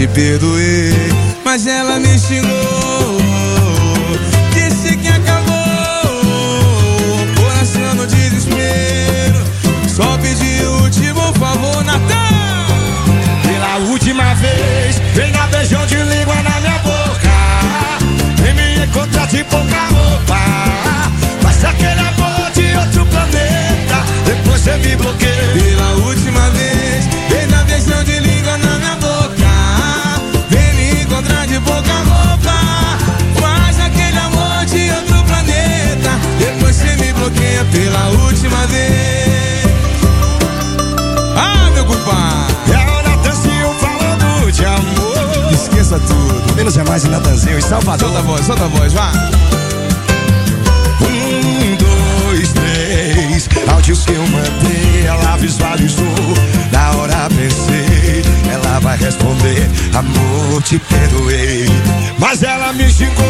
te perdoei, mas ela me xingou, disse que acabou, coração no desespero, só pedi o último favor, Natan. Pela última vez, vem dar beijão de língua na minha boca, vem me encontrar de pouca roupa, mas aquele amor de outro planeta, depois você me bloqueia. Pela última vez, vem dar beijão de língua na minha boca, vem me encontrar de pouca roupa, faz aquele amor de outro planeta, depois você me bloqueia. Pela última vez. Ah, meu compadre, é o Natanzinho falando de amor. Esqueça tudo. Menos é mais em Natanzinho e Salvador. Solta a voz, vá. 1, 2, 3. Áudios que eu mandei, ela visualizou. Na hora pensei, ela vai responder: amor, te perdoei, mas ela me xingou,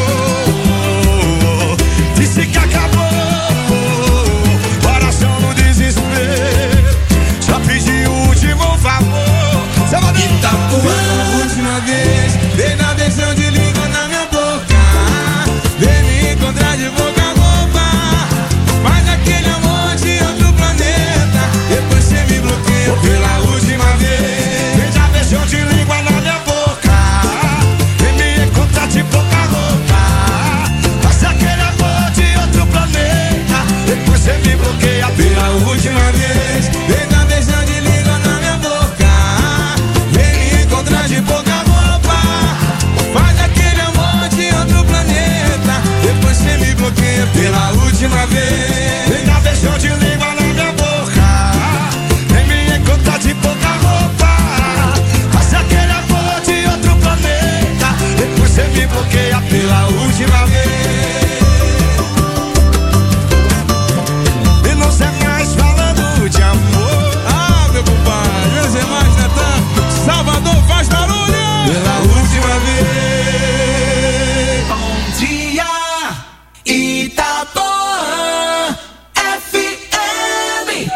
disse que acabou, coração no desespero, só pedi o último favor. Itapuã. Pela última vez, vem dar beijão de língua na minha boca, vem me encontrar de boca roupa, faz aquele amor de outro planeta, depois você me bloqueia. Pela última vez, vem dar beijão de língua na minha boca, vem me encontrar de pouca roupa, faz aquele amor de outro planeta, depois você me bloqueia. pela última vez, vem dar beijão de língua na minha boca, vem me encontrar de pouca roupa, faz aquele amor de outro planeta, depois você me bloqueia. Pela última vez, vem dar beijão de língua na minha boca, vem me encontrar de pouca roupa, faz aquele amor de outro planeta, depois você me bloqueia. pela última vez. E não sei mais falando de amor. Ah, meu compadre, menos é mais, Natan. Salvador faz barulho. Pela última vez. Bom dia, Itapuã FM.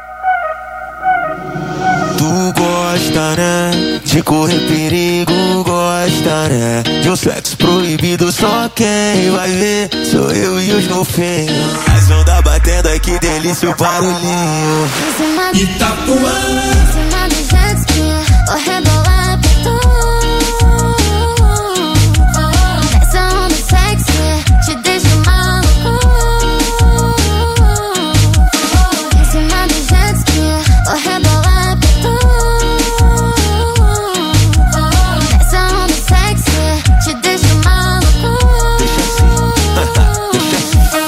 Tu gosta, né? De correr perigo, gosta, né? De um sexo proibido, só quem vai ver sou eu e os golfinhos. As ondas batendo, ai que delícia o barulhinho. Itapuã. Em cima do jet ski, vou rebolar pra tu. Essa onda sexy te deixa maluco. Em cima do jet ski, vou rebolar pra tu. Essa onda sexy te deixa maluco. Deixa assim, deixa assim.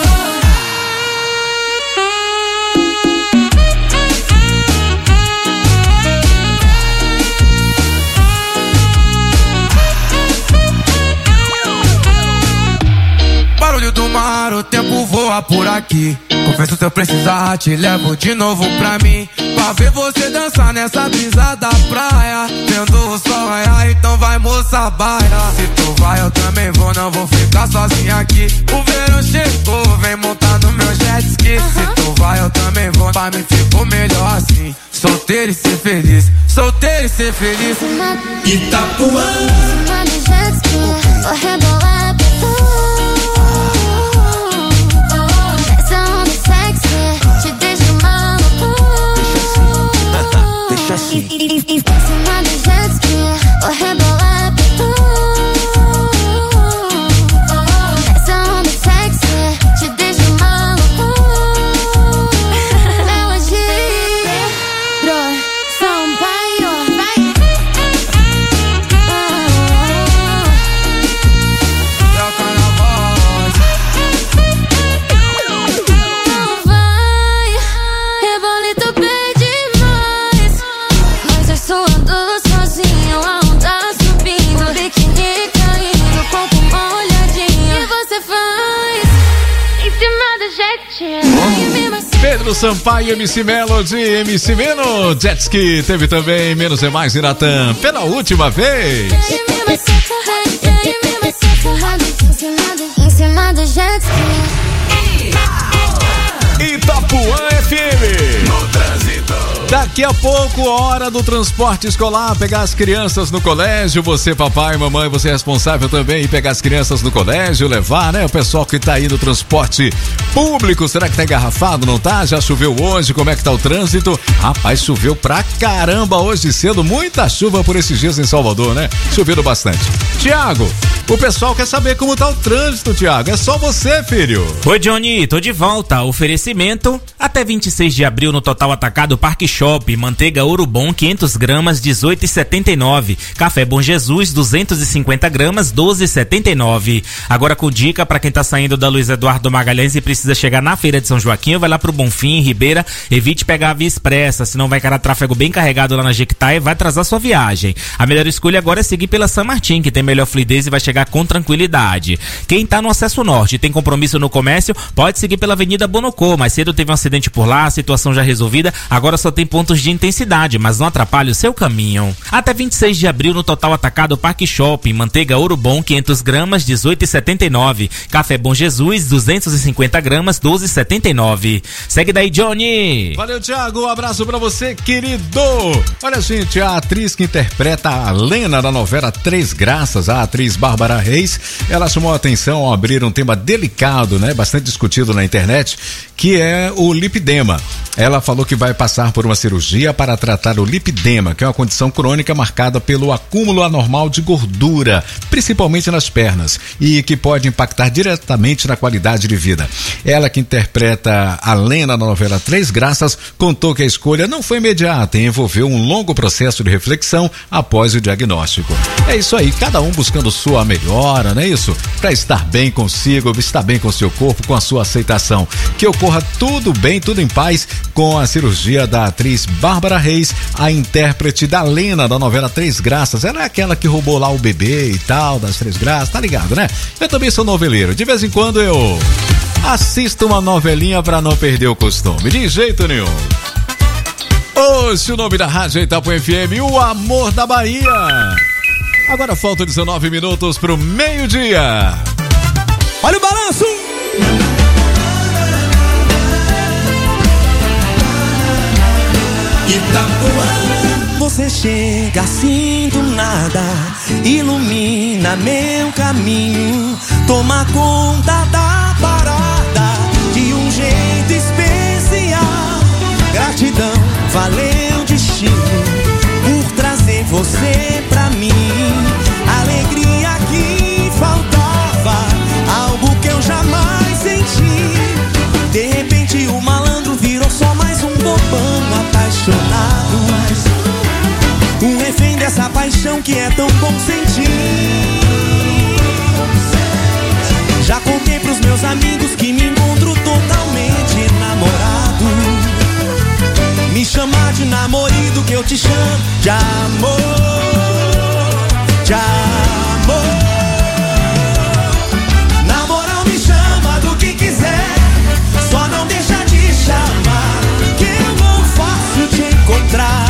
Barulho do mar, o tempo voa por aqui. Confesso, se eu precisar, te levo de novo pra mim, pra ver você dançar nessa brisa da praia, vendo o sol raiar, então vai, moça, baia. Se tu vai, eu também vou, não vou ficar sozinho aqui. O verão chegou, vem montar no meu jet ski. Se tu vai, eu também vou, pra mim ficou melhor assim. Solteiro e ser feliz, solteiro e ser feliz. Itapuã. Em cima do jet ski, vou rebolar pra tu. Essa onda sexy te deixa maluco. Deixa assim. Em cima do jet ski, vou rebolar pra tu. Essa onda sexy te deixa maluco. Melodia, Sampaio, vai. Não vai, rebolito pede mais, mas eu suando sozinho, a onda subindo, biquíni caindo, corpo molhadinho. E você faz em cima do jet. Pedro Sampaio, MC Melody, MC Meno, Jet Ski, teve também Menos é Mais e Natan, pela última vez. Em cima do jet ski. Itapuã FM. No trânsito. Daqui a pouco, hora do transporte escolar, pegar as crianças no colégio. Você, papai, mamãe, você é responsável também em pegar as crianças no colégio, levar, né? O pessoal que tá aí no transporte público, será que tá engarrafado, não tá? Já choveu hoje, como é que tá o trânsito? Rapaz, choveu pra caramba hoje cedo, muita chuva por esses dias em Salvador, né? Chovendo bastante. Tiago, o pessoal quer saber como tá o trânsito, Tiago. É só você, filho. Oi, Johnny, tô de volta. Oferecimento até 26 de abril no Total Atacado Parque Shopping. Manteiga Ouro Bom 500 gramas 18,79. Café Bom Jesus 250 gramas 12,79. Agora com dica para quem tá saindo da Luiz Eduardo Magalhães e precisa chegar na Feira de São Joaquim, vai lá pro Bonfim, Ribeira, evite pegar a Via Expressa, senão vai cair tráfego bem carregado lá na Jequitá e vai atrasar sua viagem. A melhor escolha agora é seguir pela San Martín, que tem melhor fluidez e vai chegar com tranquilidade. Quem tá no acesso norte e tem compromisso no comércio, pode seguir pela Avenida Bonocô. Mais cedo teve um acidente por lá, a situação já resolvida, agora só tem pontos de intensidade, mas não atrapalha o seu caminho. Até 26 de abril no Total Atacado Parque Shopping. Manteiga Ouro Bom 500 gramas 18,79. Café Bom Jesus 250 gramas 12,79. Segue daí, Johnny. Valeu, Thiago, um abraço pra você, querido. Olha, gente, a atriz que interpreta a Lena da novela Três Graças, a atriz Bárbara Reis, ela chamou a atenção ao abrir um tema delicado, né, bastante discutido na internet, que é o lipedema. Ela falou que vai passar por uma cirurgia para tratar o lipedema, que é uma condição crônica marcada pelo acúmulo anormal de gordura, principalmente nas pernas, e que pode impactar diretamente na qualidade de vida. Ela, que interpreta a Lena na novela Três Graças, contou que a escolha não foi imediata e envolveu um longo processo de reflexão após o diagnóstico. É isso aí, cada um buscando sua melhora, não é isso? Para estar bem consigo, estar bem com seu corpo, com a sua aceitação. Que ocorra tudo bem, tudo em paz com a cirurgia da atriz Bárbara Reis, a intérprete da Lena da novela Três Graças. Ela é aquela que roubou lá o bebê e tal, das Três Graças, tá ligado, né? Eu também sou noveleiro, de vez em quando eu assisto uma novelinha pra não perder o costume, de jeito nenhum. Hoje o nome da rádio é Itapuã FM, o amor da Bahia. Agora faltam 19 minutos pro meio-dia. Olha o balanço! Itapuã. Você chega assim do nada, ilumina meu caminho, toma conta da parada de um jeito especial. Gratidão, valeu destino por trazer você pra mim. Alegria que faltava, algo que eu jamais senti. De repente o malandro virou só mais um bobão apaixonado, um refém dessa paixão que é tão bom sentir. Já contei pros meus amigos que me encontro totalmente enamorado. Me chamar de namorado que eu te chamo de amor, de amor. Na moral me chama do que quiser, só não deixa de chamar, que eu não faço te encontrar.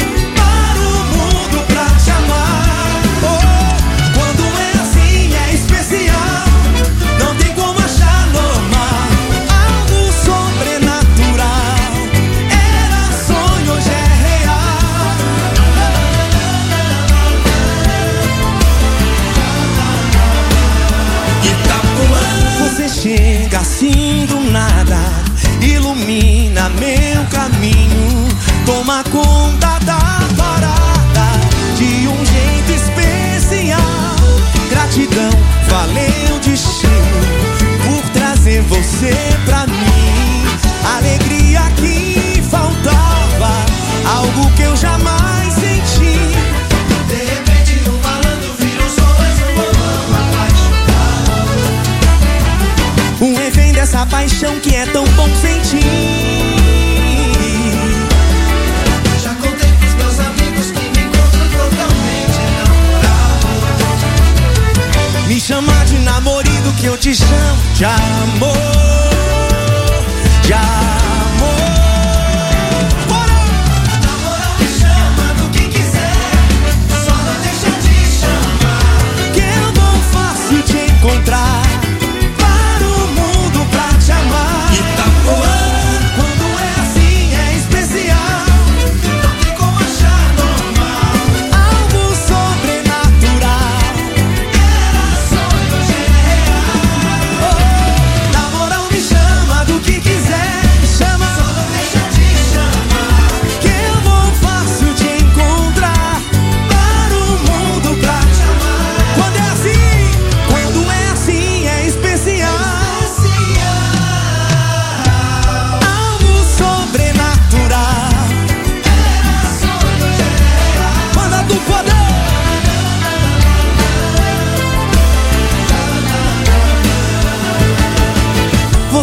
Chega assim do nada, ilumina meu caminho, toma conta da parada de um jeito especial. Gratidão, valeu destino por trazer você pra mim. Alegria que faltava, algo que eu jamais senti. De repente o malandro virou só mais um bobão apaixonado, um refém dessa paixão que é tão bom sentir. Já contei pros meus amigos que me encontram totalmente enamorado. Me chamar de namorado que eu te chamo de amor, de amor. Bora! Na moral me chama do que quiser, só não deixa de chamar, que eu não faço te encontrar. Itapuã. Quando é assim é especial.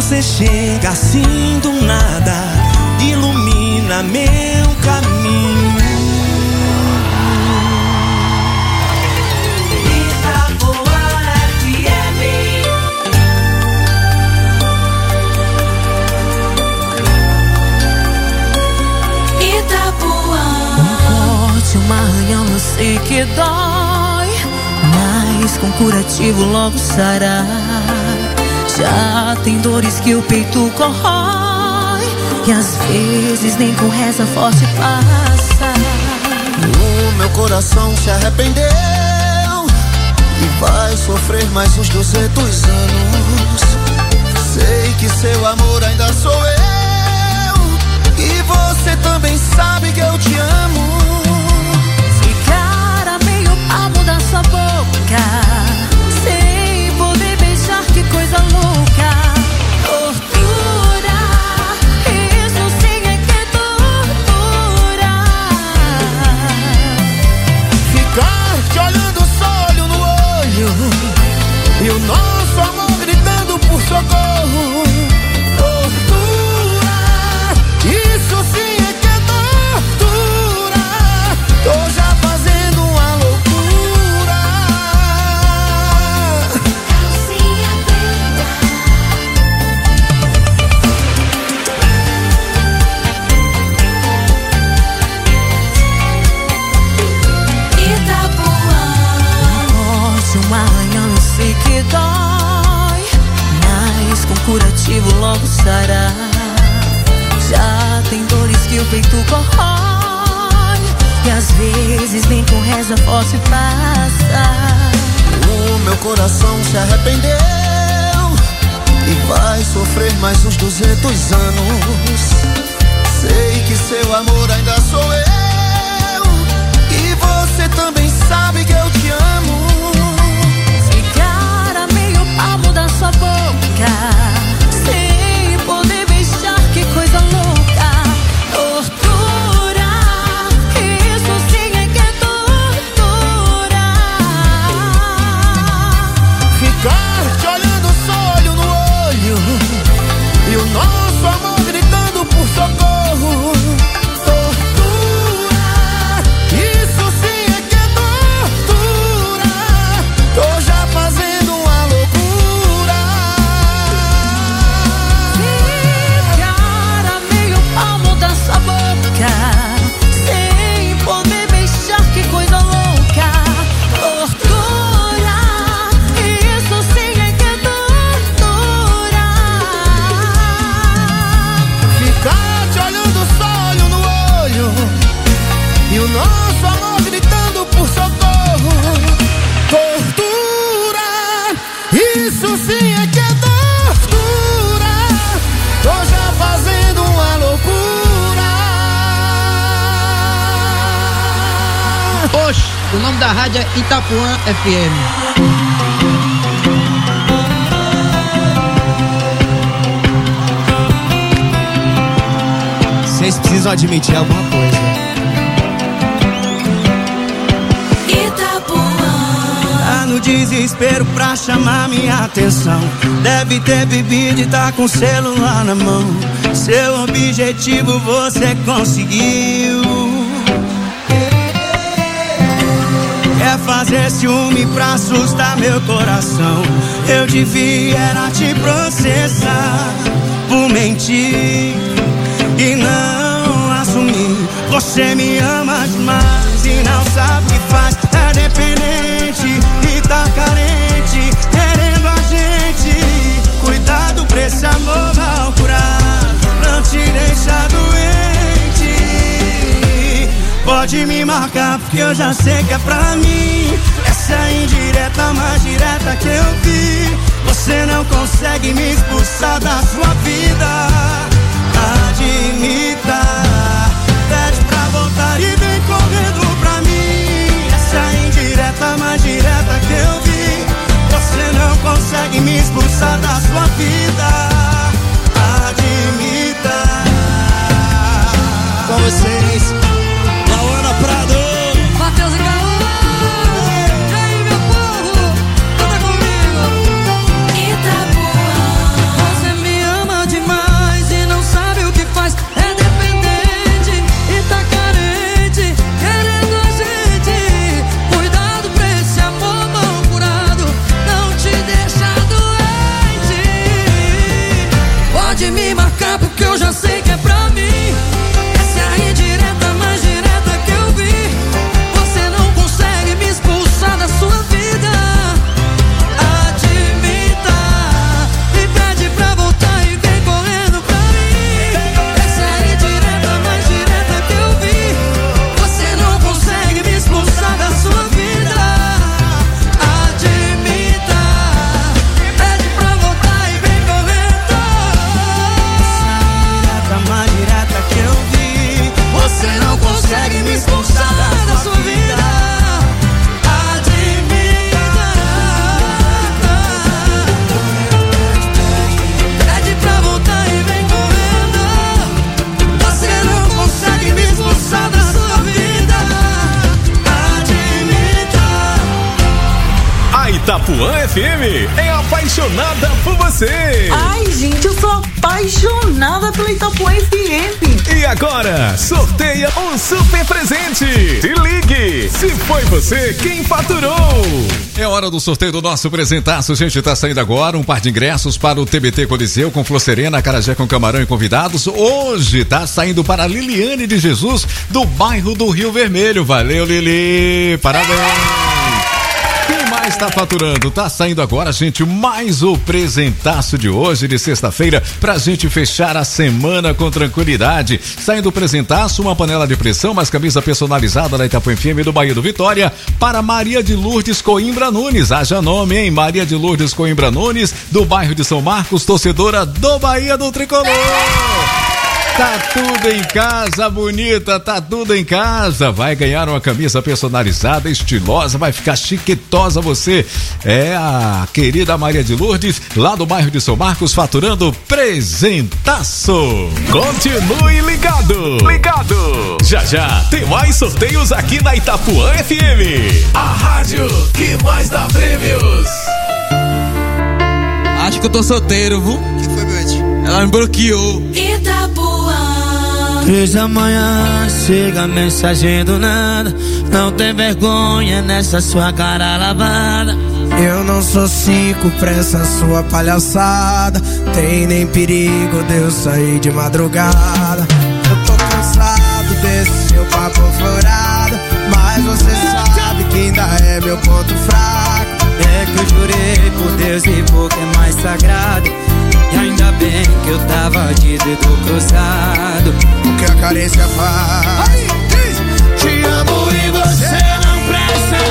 você chega assim do nada, ilumina meu caminho. Uma arranhão eu sei que dói, mas com curativo logo sará. Já tem dores que o peito corrói, e às vezes nem com reza forte passa. O meu coração se arrependeu e vai sofrer mais uns 200 anos. Sei que seu amor ainda sou eu, e você também sabe que eu te amo. Amo da sua boca, sem poder beijar, que coisa louca. Tortura, isso sim é que é tortura. Ficar te olhando só olho no olho, e o nosso amor gritando por socorro. Tortura, isso sim é que é tortura. Tô já fazendo uma loucura. Um arranhão eu sei que dói, mas com curativo logo sará. Já tem dores que o peito corrói, e às vezes nem com reza forte passa. O meu coração se arrependeu e vai sofrer mais uns 200 anos. Sei que seu amor ainda sou eu, e você também sabe que eu te amo. Palmo da sua boca, sem poder beijar, que coisa louca. Tortura, isso sim é que é tortura. Ficar te olhando só olho no olho, e o nosso amor gritando por socorro. Tortura, isso sim é que é tortura. Tô já fazendo uma loucura. Sua boca, sem poder beijar, que coisa louca. Tortura, isso sim é que é tortura. Ficar te olhando só olho no olho, e o nosso amor gritando por socorro. Tortura, isso sim é que é tortura. Tô já fazendo uma loucura. Oxe, o nome da rádio é Itapuã FM. Vocês precisam admitir alguma coisa. Tá no desespero pra chamar minha atenção. Deve ter bebido e tá com o celular na mão. Seu objetivo você conseguiu. Quer fazer ciúme pra assustar meu coração. Eu devia era te processar por mentir e não assumir. Você me ama demais e não sabe o que faz. É dependente e tá carente, querendo a gente. Cuidado pra esse amor mal curar, não te deixar doente. Pode me marcar porque eu já sei que é pra mim. Essa é a indireta mais direta que eu vi. Você não consegue me expulsar da sua vida. Admita, pede pra voltar e vem correndo pra mim. Essa é a indireta mais direta que eu vi. Você não consegue me expulsar da sua vida. Admita. Com vocês, Lauana Prado, Matheus e Caô. E aí, meu povo, canta comigo. Itapuã. Você me ama. Itapuã FM é apaixonada por você. Ai, gente, eu sou apaixonada pela Itapuã FM. E agora, sorteia um super presente. Se ligue, se foi você quem faturou. É hora do sorteio do nosso presentaço, gente. Tá saindo agora um par de ingressos para o TBT Coliseu com Flor Serena, Acarajé com Camarão e convidados. Hoje tá saindo para Liliane de Jesus, do bairro do Rio Vermelho. Valeu, Lili! Parabéns! Quem mais está faturando? Tá saindo agora, gente, mais o presentaço de hoje, de sexta-feira, pra gente fechar a semana com tranquilidade. Saindo o presentaço, uma panela de pressão, mais camisa personalizada da Itapuã FM do Bahia do Vitória, para Maria de Lourdes Coimbra Nunes. Haja nome, hein? Maria de Lourdes Coimbra Nunes, do bairro de São Marcos, torcedora do Bahia do Tricolor. Tá tudo em casa, bonita, tá tudo em casa. Vai ganhar uma camisa personalizada, estilosa, vai ficar chiquetosa você. É a querida Maria de Lourdes, lá do bairro de São Marcos, faturando presentaço. Continue ligado. Já já tem mais sorteios aqui na Itapuã FM. A rádio que mais dá prêmios. Acho que eu tô solteiro, viu? O que foi, Bete? Ela me bloqueou. Itapuã. 3 da manhã, chega a mensagem do nada. Não tem vergonha nessa sua cara lavada. Eu não sou 5 pra essa sua palhaçada. Tem nem perigo de eu sair de madrugada. Eu tô cansado desse seu papo furado, mas você sabe que ainda é meu ponto fraco. É que eu jurei por Deus e por que é mais sagrado. E ainda bem que eu tava de dedo cruzado. O que a carência faz? Aí, diz. Te amo e você não presta.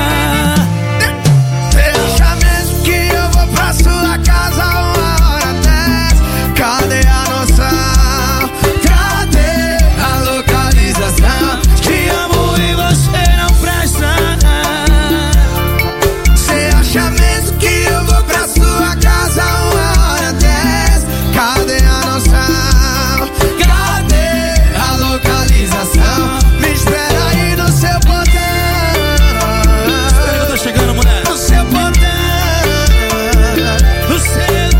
Você acha mesmo que eu vou pra sua casa 1h10? Cadê a noção? Cadê a localização? Te amo e você não presta. Você acha mesmo que eu vou pra sua casa 1h10? Cadê a noção? Cadê a localização? Me espera aí no seu portão. Espera que eu tô chegando, mulher. No seu portão. No seu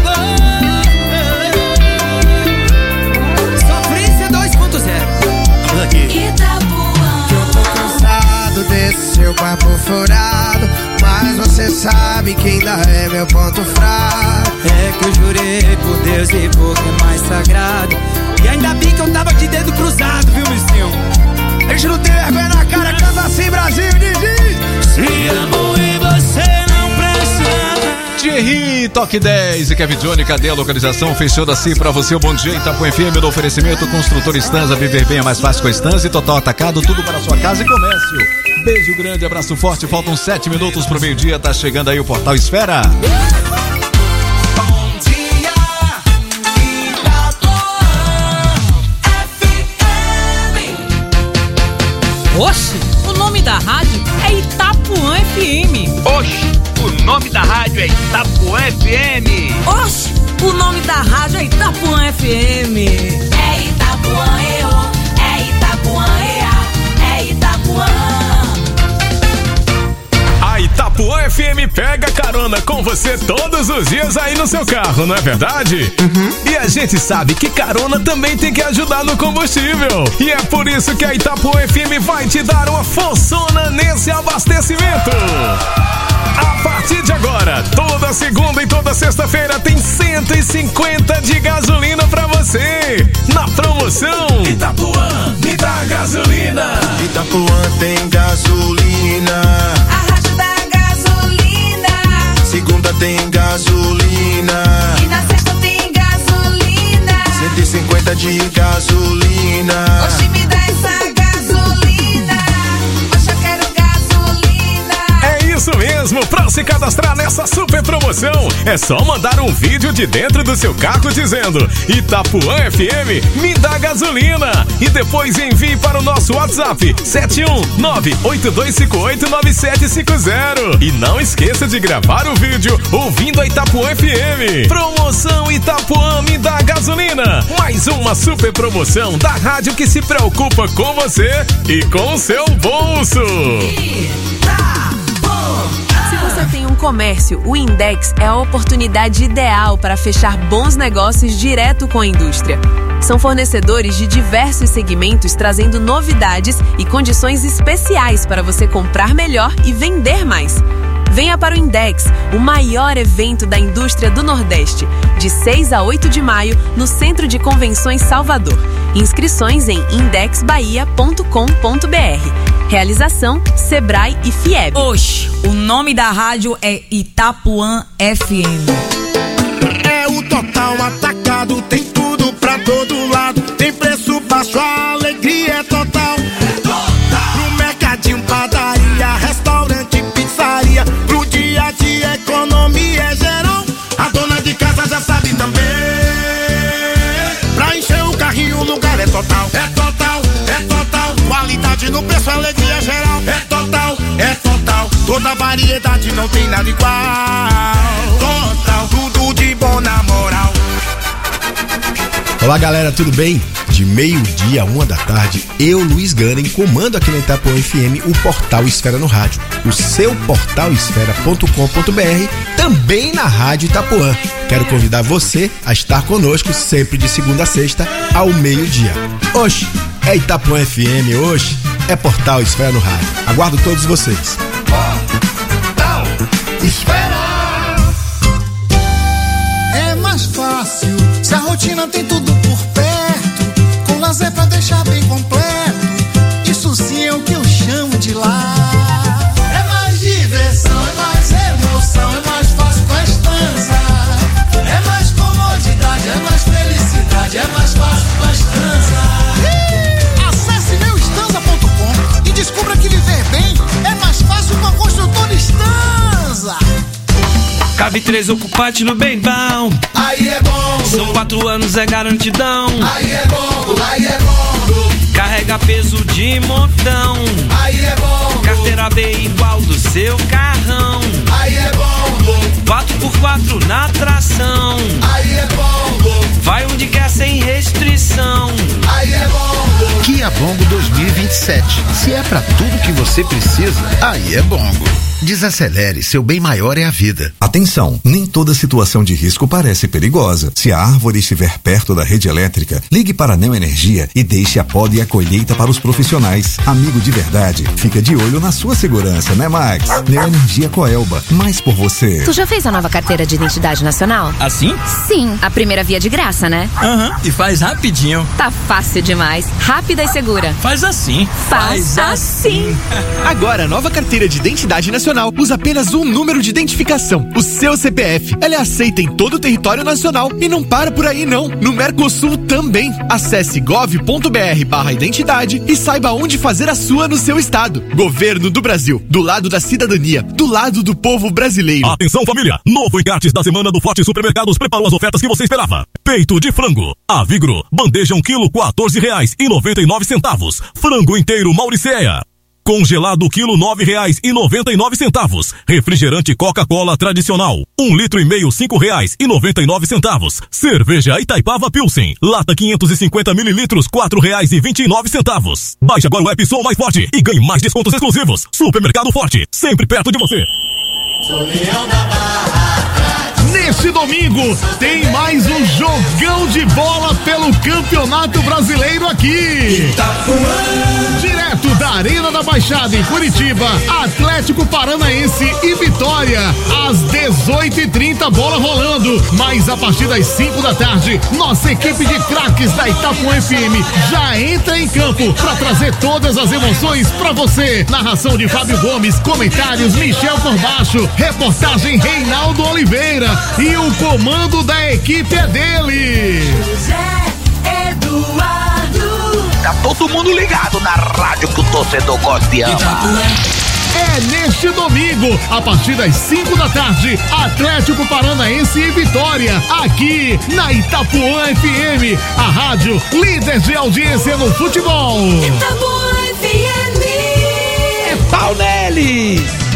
Sofrência 2.0. Vamos aqui. Itapuã. Que eu tô cansado desse seu papo furado, mas você sabe que ainda é meu ponto fraco. É que eu jurei por Deus e por que é mais sagrado. E ainda bem que eu tava de dedo cruzado, viu, Missinho? A gente não tem vergonha na cara, canta assim, Brasil, diz. Te amo e você não presta. Thierry, Toque 10 e Kevin Johnny, cadê a localização? Fechando assim pra você o Bom Dia Itapuã FM do oferecimento Construtor Stanza, viver bem é mais fácil com a Stanza e Total Atacado, tudo para sua casa e comércio. Beijo grande, abraço forte, faltam 7 minutos pro meio-dia, tá chegando aí o Portal Esfera. Oxe, o nome da rádio é Itapuã FM. Oxe, o nome da rádio é Itapuã FM. Oxe, o nome da rádio é Itapuã FM. É Itapuã, é Itapuã, é Itapuã. A Itapuã FM pega carona com você todos os dias aí no seu carro, não é verdade? E a gente sabe que carona também tem que ajudar no combustível. E é por isso que a Itapuã FM vai te dar uma forçona nesse abastecimento. A partir de agora, toda segunda e toda sexta-feira tem 150 de gasolina pra você. Na promoção Itapuã, me dá gasolina. Itapuã tem gasolina. A rádio da gasolina. Segunda tem gasolina. E na sexta tem gasolina. 150 de gasolina. Oxe, me dá essa gasolina. Oxe, eu quero gasolina. é isso mesmo. Pra se cadastrar nessa super promoção, é só mandar um vídeo de dentro do seu carro dizendo Itapuã FM, me dá gasolina. E depois envie para o nosso WhatsApp 71982589750. E não esqueça de gravar o vídeo ouvindo a Itapuã FM. Promoção Itapuã me dá gasolina. Mais uma super promoção da rádio que se preocupa com você e com o seu bolso. Se você tem um comércio, o Index é a oportunidade ideal para fechar bons negócios direto com a indústria. São fornecedores de diversos segmentos trazendo novidades e condições especiais para você comprar melhor e vender mais. Venha para o Index, o maior evento da indústria do Nordeste, de 6 a 8 de maio, no Centro de Convenções Salvador. Inscrições em indexbahia.com.br. Realização Sebrae e Fieb. Oxe, o nome da rádio é Itapuã FM. É o Total Atacado, tem tudo pra todo lado. Tem preço baixo, a alegria é total. No mercadinho, padaria, restaurante, pizzaria. Pro dia a dia, economia é geral. A dona de casa já sabe também. Pra encher o carrinho, o lugar é total. É total, é total. Qualidade no preço, alegria é geral. É total, é total. Toda variedade, não tem nada igual. Total, tudo de bom na moral. Olá galera, tudo bem? De meio-dia a 1 da tarde, eu, Luiz Ganem, comando aqui na Itapuã FM o Portal Esfera no Rádio, o seu portalesfera.com.br, também na Rádio Itapuã. Quero convidar você a estar conosco sempre de segunda a sexta ao meio-dia. Oxe, é Itapuã FM, oxe, é Portal Esfera no Rádio. Aguardo todos vocês. Portal Esfera. É mais fácil se a rotina tem tudo por perto, com lazer pra deixar bem completo. Isso sim é o que eu chamo de lar. É mais diversão, é mais emoção, é mais fácil com a Estanza. É mais comodidade, é mais felicidade, é mais fácil com a Estanza. Acesse meuestanza.com e descubra que viver bem é mais fácil com a construtora Estanza. Cabe 3 ocupantes no bem bom. Aí é bom. São 4 anos, é garantidão. Aí é bom, aí é bom. Carrega peso de montão. Aí é bom. Carteira B igual do seu carrão. Aí é bom. 4x4 na tração. Aí é bom. Vai onde quer sem restrição. Aí é bom. Kia Bongo 2027. Se é pra tudo que você precisa, aí é Bongo. Desacelere, seu bem maior é a vida. Atenção, nem toda situação de risco parece perigosa. Se a árvore estiver perto da rede elétrica, ligue para a Neoenergia e deixe a poda e a colheita para os profissionais. Amigo de verdade, fica de olho na sua segurança, né, Max? Neoenergia Coelba, mais por você. Tu já fez a nova carteira de identidade nacional? Assim? Sim, a primeira via de graça, né? Aham, e faz rapidinho. Tá fácil demais, rápida e segura. Faz assim. Faz assim. Agora, a nova carteira de identidade nacional usa apenas um número de identificação, o seu CPF. Ela é aceita em todo o território nacional e não para por aí não. No Mercosul também. Acesse gov.br/identidade e saiba onde fazer a sua no seu estado. Governo do Brasil, do lado da cidadania, do lado do povo brasileiro. Atenção família, novo encartes da semana do Forte Supermercados preparou as ofertas que você esperava. Peito de frango, Avigro, bandeja 1 quilo R$14,99. Frango inteiro Mauricéia. Congelado quilo R$9,99. Refrigerante Coca-Cola tradicional 1,5 litro R$5,99. Cerveja Itaipava Pilsen lata 550 mililitros R$4,29. Baixe agora o app Sou Mais Forte e ganhe mais descontos exclusivos. Supermercado Forte, sempre perto de você. Neste domingo tem mais um jogão de bola pelo Campeonato Brasileiro aqui. Direto da Arena da Baixada em Curitiba, Atlético Paranaense e Vitória, às 18h30, bola rolando. Mas a partir das 5 da tarde, nossa equipe de craques da Itapuã FM já entra em campo para trazer todas as emoções para você. Narração de Fábio Gomes, comentários Michel Corbacho, reportagem Reinaldo Oliveira e o comando da equipe é dele, José Eduardo. Tá todo mundo ligado na rádio que o torcedor gosta e ama. É neste domingo, a partir das 5 da tarde, Atlético Paranaense e Vitória, aqui na Itapuã FM, a rádio líder de audiência no futebol. Itapuã FM. É pau neles!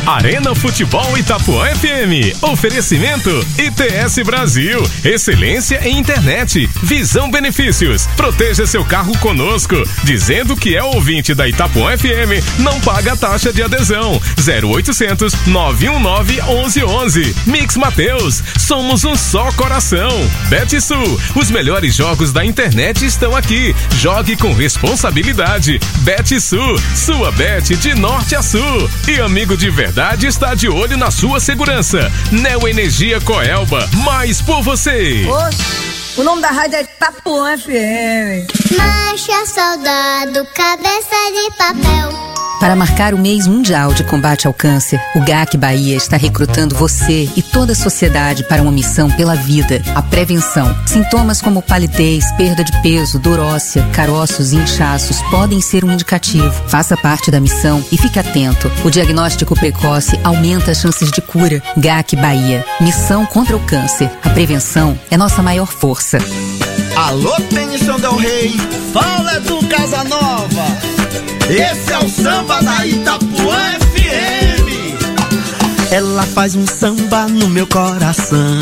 Arena Futebol Itapuã FM. Oferecimento ITS Brasil. Excelência em internet. Visão Benefícios. Proteja seu carro conosco. Dizendo que é ouvinte da Itapuã FM, não paga taxa de adesão. 0800 919 1111. Mix Mateus. Somos um só coração. Betsul. Os melhores jogos da internet estão aqui. Jogue com responsabilidade. Betsul. Sua bet de norte a sul. E amigo de verdade está de olho na sua segurança. Neo Energia Coelba. Mais por você. Oxe, o nome da rádio é Itapuã FM. Marcha, soldado, cabeça de papel. Para marcar o mês mundial de combate ao câncer, o GAC Bahia está recrutando você e toda a sociedade para uma missão pela vida, a prevenção. Sintomas como palidez, perda de peso, dor óssea, caroços e inchaços podem ser um indicativo. Faça parte da missão e fique atento. O diagnóstico precoce aumenta as chances de cura. GAC Bahia. Missão contra o câncer. A prevenção é nossa maior força. Alô, Tennyson Del Rey, fala do Casanova. Esse é o samba da Itapuã FM. Ela faz um samba no meu coração.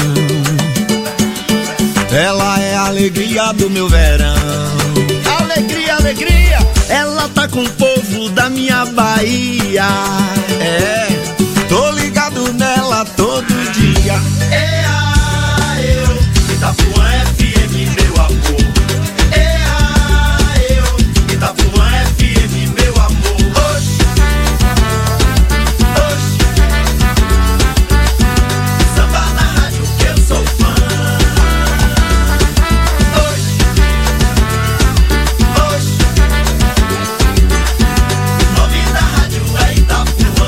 Ela é a alegria do meu verão. Alegria, alegria. Ela tá com o povo da minha Bahia. É, tô ligado nela todo dia. Eu, Itapuã FM, meu amor. Eu, Itapuã FM, meu amor. Oxi, oxi. Samba na rádio que eu sou fã. Oxi, oxi. O nome da rádio é Itapuã.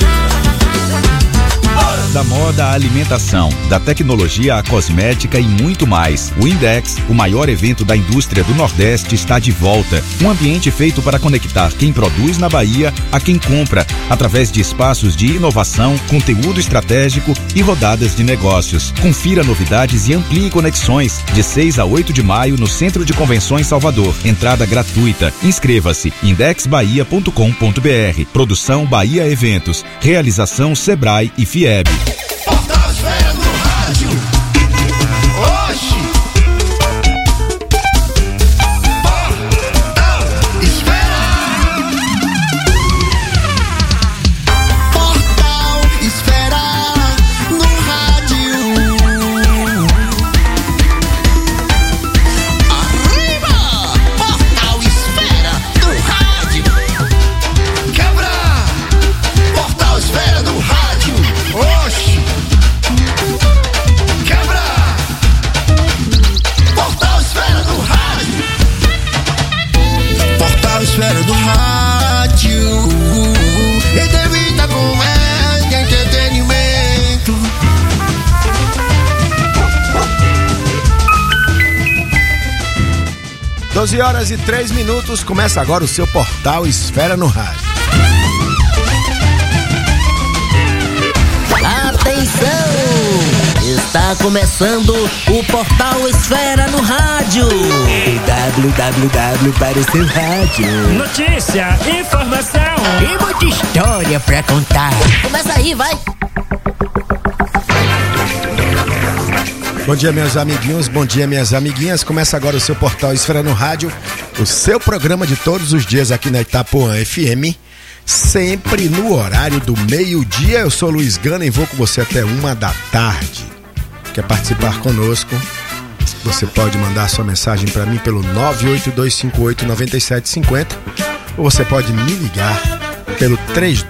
Da moda à alimentação, da tecnologia à cosmética e muito mais. O Index, o maior evento da indústria do Nordeste, está de volta. Um ambiente feito para conectar quem produz na Bahia a quem compra, através de espaços de inovação, conteúdo estratégico e rodadas de negócios. Confira novidades e amplie conexões. De 6 a 8 de maio no Centro de Convenções Salvador. Entrada gratuita. Inscreva-se. indexbahia.com.br. Produção Bahia Eventos. Realização Sebrae e FIEB. Portal-feira no rádio. Oxi. Portal-esfera no rádio. Arriba! Portal-esfera no rádio. Quebra! Portal-esfera no rádio. Oxi! Quebra! Portal-esfera do rádio. Portal-esfera do rádio. Entrevista com entretenimento. Doze horas e 3 minutos. Começa agora o seu Portal Esfera no rádio. Atenção! Está começando o Portal Esfera no rádio. www para o seu rádio. Notícia, informação e muita história pra contar. Começa aí, vai! Bom dia, meus amiguinhos, bom dia, minhas amiguinhas. Começa agora o seu Portal Esfera no rádio, o seu programa de todos os dias aqui na Itapuã FM, sempre no horário do meio-dia. Eu sou Luiz Gana e vou com você até 1h. Quer participar conosco? Você pode mandar sua mensagem para mim pelo 982589750 ou você pode me ligar pelo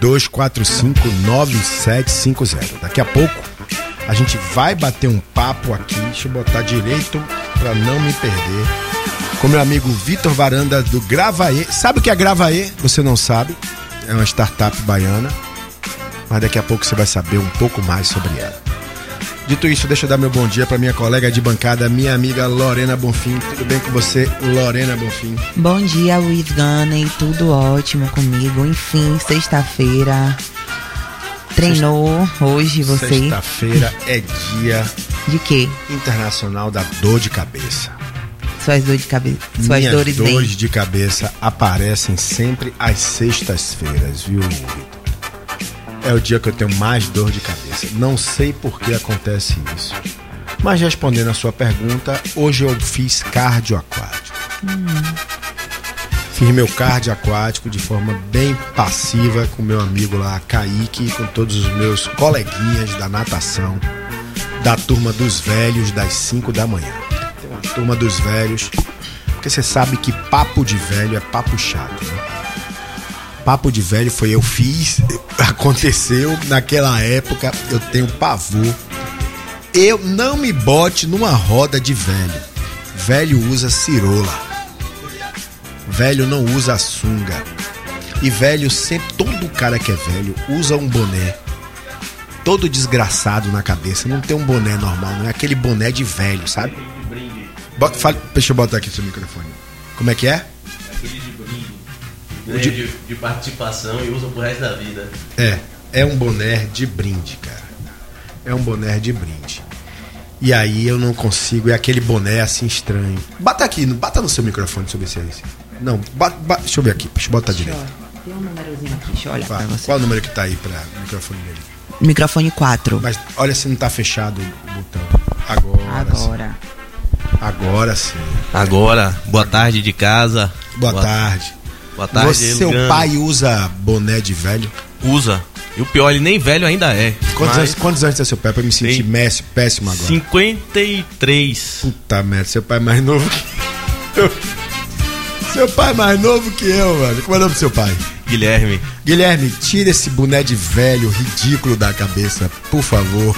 32459750. Daqui a pouco a gente vai bater um papo aqui, deixa eu botar direito para não me perder, com meu amigo Vitor Varanda do Gravaê. Sabe o que é Gravaê? Você não sabe, é uma startup baiana, mas daqui a pouco você vai saber um pouco mais sobre ela. Dito isso, deixa eu dar meu bom dia para minha colega de bancada, minha amiga Lorena Bonfim. Tudo bem com você, Lorena Bonfim? Bom dia, Luiz Gana, e tudo ótimo comigo. Enfim, sexta-feira. Treinou hoje você? Sexta-feira é dia... De quê? Internacional da dor de cabeça. Suas dores de cabeça? Suas Minhas dores de cabeça aparecem sempre às sextas-feiras, viu, Vitor? é o dia que eu tenho mais dor de cabeça. Não sei por que acontece isso. Mas respondendo a sua pergunta, hoje eu fiz cardio aquático. Fiz meu cardio aquático de forma bem passiva com meu amigo lá, Kaique, e com todos os meus coleguinhas da natação, da turma dos velhos das 5 da manhã. Tem uma turma dos velhos, porque você sabe que papo de velho é papo chato, né? Papo de velho foi eu fiz, aconteceu naquela época, eu tenho pavor. Eu não me bote numa roda de velho. Velho usa cirola. Velho não usa sunga. E velho sempre, todo cara que é velho usa um boné todo desgraçado na cabeça. Não tem um boné normal, não é aquele boné de velho, sabe? Deixa eu botar aqui seu microfone. Como é que é? Aquele de brinde. De participação e usa pro resto da vida. É um boné de brinde, cara. É um boné de brinde. E aí eu não consigo, é aquele boné assim estranho. Bata aqui, bata no seu microfone, deixa eu ver se é esse. Não, deixa eu ver aqui, deixa eu botar direito. Tem um númerozinho aqui, deixa eu olhar pra você. Qual o número que tá aí pra microfone dele? Microfone 4. Mas olha se não tá fechado o botão. Agora sim. Agora, boa tarde de casa. Boa tarde. Boa tarde, seu pai usa boné de velho? Usa. E o pior, ele nem velho ainda é. Quantos anos tem seu pai pra me sentir péssimo agora? 53. Puta merda, seu pai é mais novo que eu. Seu pai é mais novo que eu, mano. Como é o nome do seu pai? Guilherme. Guilherme, tira esse boné de velho ridículo da cabeça, por favor.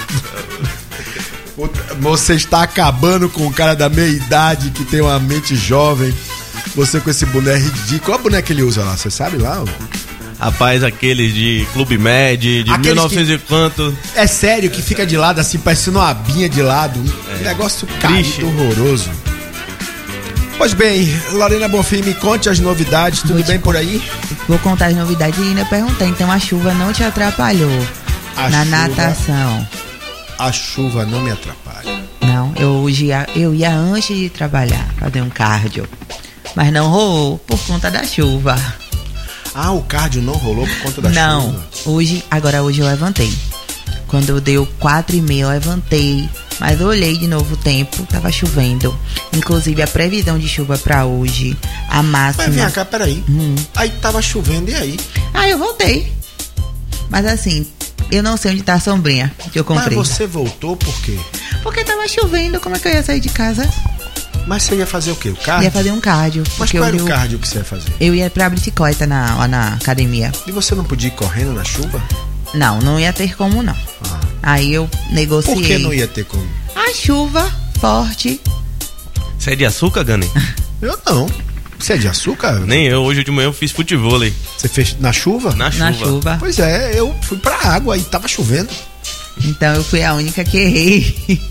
Você está acabando com o cara da meia idade que tem uma mente jovem. Você com esse boné ridículo. Qual boné que ele usa lá? Você sabe lá? Rapaz, aqueles de Clube Med, de aqueles 1900 e quanto. É sério, que fica de lado assim, parecendo uma abinha de lado. Um negócio caído, horroroso. Pois bem, Lorena Bonfim, me conte as novidades, tudo bem por aí? Vou contar as novidades e ainda perguntar, então a chuva não te atrapalhou na natação? A chuva não me atrapalha. Não, eu ia antes de trabalhar, fazer um cardio, mas não rolou por conta da chuva. Ah, o cardio não rolou por conta da chuva? Não, hoje eu levantei. Quando deu 4h30 eu levantei, mas eu olhei de novo o tempo, tava chovendo. Inclusive a previsão de chuva pra hoje, a máxima... Mas vem cá, peraí. Aí tava chovendo, e aí? Eu voltei. Mas assim, eu não sei onde tá a sombrinha que eu comprei. Mas você voltou por quê? Porque tava chovendo, como é que eu ia sair de casa? Mas você ia fazer o quê? O cardio? Ia fazer um cardio. Mas qual era o cardio que você ia fazer? Eu ia pra bicicleta lá na academia. E você não podia ir correndo na chuva? Não ia ter como não. Aí eu negociei. Por que não ia ter como? A chuva forte. Você é de açúcar, Gani? Eu não. Você é de açúcar? Nem eu. Hoje de manhã eu fiz futevôlei. Você fez na chuva? Na chuva. Pois é, eu fui pra água e tava chovendo. Então eu fui a única que errei.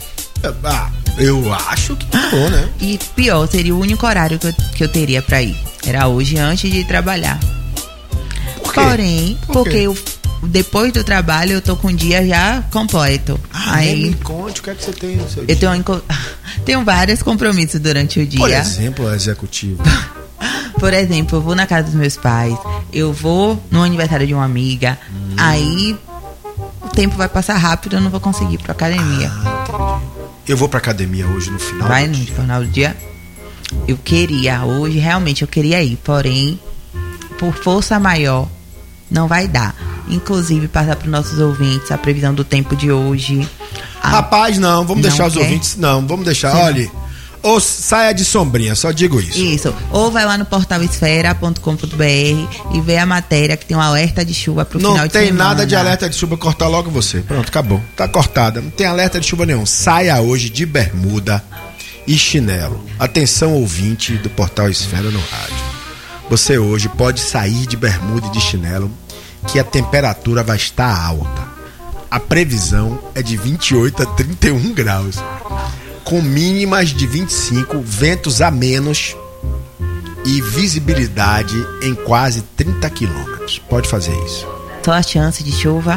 Eu acho que tá bom, né? E pior, seria o único horário que eu teria pra ir. Era hoje, antes de trabalhar. Por quê? Porém, porque depois do trabalho eu tô com o dia já completo. Aí me conte, o que é que você tem no seu dia? Eu tenho vários compromissos durante o dia. Por exemplo, executivo. Por exemplo, eu vou na casa dos meus pais, eu vou no aniversário de uma amiga, aí o tempo vai passar rápido, eu não vou conseguir ir pra academia. Entendi. Eu vou pra academia hoje no final do dia. No final do dia? Eu queria, hoje realmente eu queria ir, porém, por força maior, não vai dar. Inclusive, passar para os nossos ouvintes a previsão do tempo de hoje. Rapaz, não, vamos deixar os ouvintes. Não, vamos deixar, olha. Ou saia de sombrinha, só digo isso. Isso. Ou vai lá no portal esfera.com.br e vê a matéria que tem um alerta de chuva pro final de semana. Não tem nada de alerta de chuva, cortar logo você. Pronto, acabou. Tá cortada. Não tem alerta de chuva nenhum. Saia hoje de bermuda e chinelo. Atenção, ouvinte do portal Esfera no rádio. Você hoje pode sair de bermuda e de chinelo, que a temperatura vai estar alta. A previsão é de 28 a 31 graus. Com mínimas de 25, ventos a menos e visibilidade em quase 30 quilômetros. Pode fazer isso. Só a chance de chuva,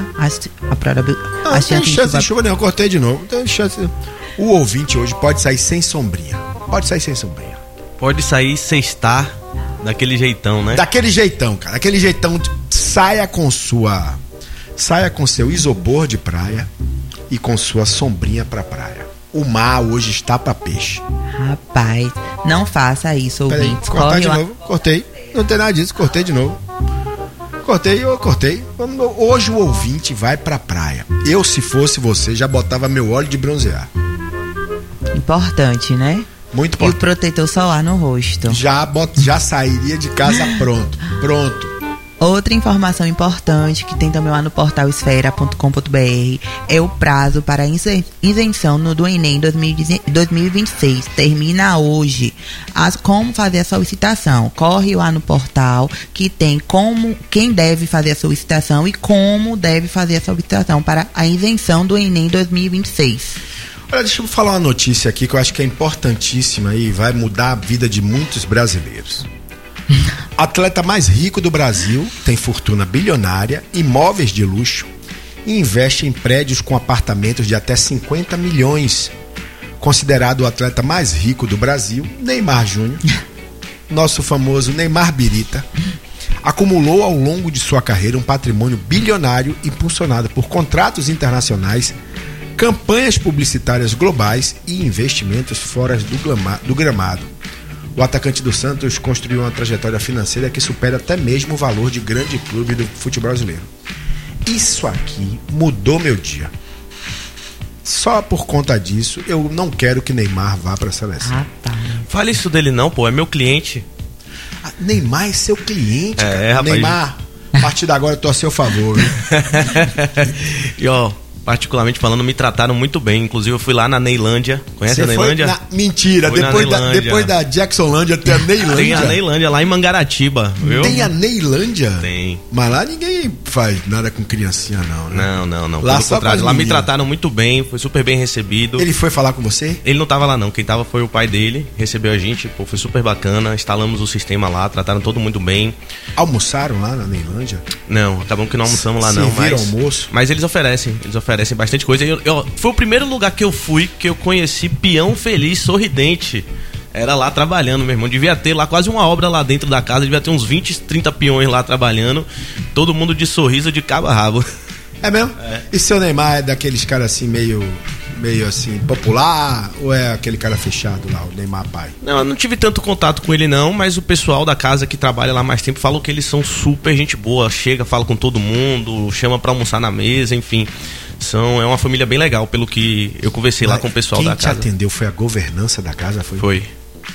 não tem chance de chuva nenhum, cortei de novo. Tem chance. O ouvinte hoje pode sair sem sombrinha. Pode sair sem sombrinha. Pode sair sem estar daquele jeitão, né? Daquele jeitão, cara. Aquele jeitão, saia com sua Saia com seu isobor de praia e com sua sombrinha pra praia. O mar hoje está pra peixe. Rapaz, não faça isso, ouvintes. Cortar de novo. Cortei. Não tem nada disso. Cortei de novo. Cortei. Hoje o ouvinte vai pra praia. Eu, se fosse você, já botava meu óleo de bronzear. Importante, né? Muito importante. E o protetor solar no rosto. Já sairia de casa pronto. Outra informação importante que tem também lá no portal esfera.com.br é o prazo para isenção do Enem 2026. Termina hoje. Como fazer a solicitação? Corre lá no portal que tem quem deve fazer a solicitação e como deve fazer a solicitação para a isenção do Enem 2026. Olha, deixa eu falar uma notícia aqui que eu acho que é importantíssima e vai mudar a vida de muitos brasileiros. Atleta mais rico do Brasil, tem fortuna bilionária, imóveis de luxo e investe em prédios com apartamentos de até 50 milhões. Considerado o atleta mais rico do Brasil, Neymar Júnior, nosso famoso Neymar Birita, acumulou ao longo de sua carreira um patrimônio bilionário impulsionado por contratos internacionais, campanhas publicitárias globais e investimentos fora do gramado. O atacante do Santos construiu uma trajetória financeira que supera até mesmo o valor de grande clube do futebol brasileiro. Isso aqui mudou meu dia. Só por conta disso, eu não quero que Neymar vá para a seleção. Fale isso dele não, pô, é meu cliente. Neymar é seu cliente, cara. Rapaz. Neymar, a partir de agora eu tô a seu favor. E ó, particularmente falando, me trataram muito bem. Inclusive eu fui lá na Neilândia. Conhece a Neilândia? Mentira, depois da Jacksonlândia tem a Neilândia. Tem a Neilândia lá em Mangaratiba, viu? Tem a Neilândia? Tem. Mas lá ninguém faz nada com criancinha não, né? Não. Lá só lá me trataram muito bem, foi super bem recebido. Ele foi falar com você? Ele não tava lá não, quem tava foi o pai dele, recebeu a gente, pô, foi super bacana, instalamos o sistema lá, trataram todo muito bem. Almoçaram lá na Neilândia? Não, acabamos que não almoçamos lá não, mas almoço? Mas eles oferecem bastante coisa. Foi o primeiro lugar que eu fui que eu conheci peão feliz, sorridente. Era lá trabalhando, meu irmão. Devia ter lá quase uma obra lá dentro da casa. Devia ter uns 20, 30 peões lá trabalhando. Todo mundo de sorriso de cabo a rabo. É mesmo? É. E seu Neymar é daqueles caras assim meio assim, popular? Ou é aquele cara fechado lá, o Neymar pai? Não, eu não tive tanto contato com ele não, mas o pessoal da casa que trabalha lá mais tempo falou que eles são super gente boa. Chega, fala com todo mundo, chama pra almoçar na mesa, enfim. É uma família bem legal, pelo que eu conversei lá com o pessoal da casa. Quem te atendeu foi a governança da casa? Foi?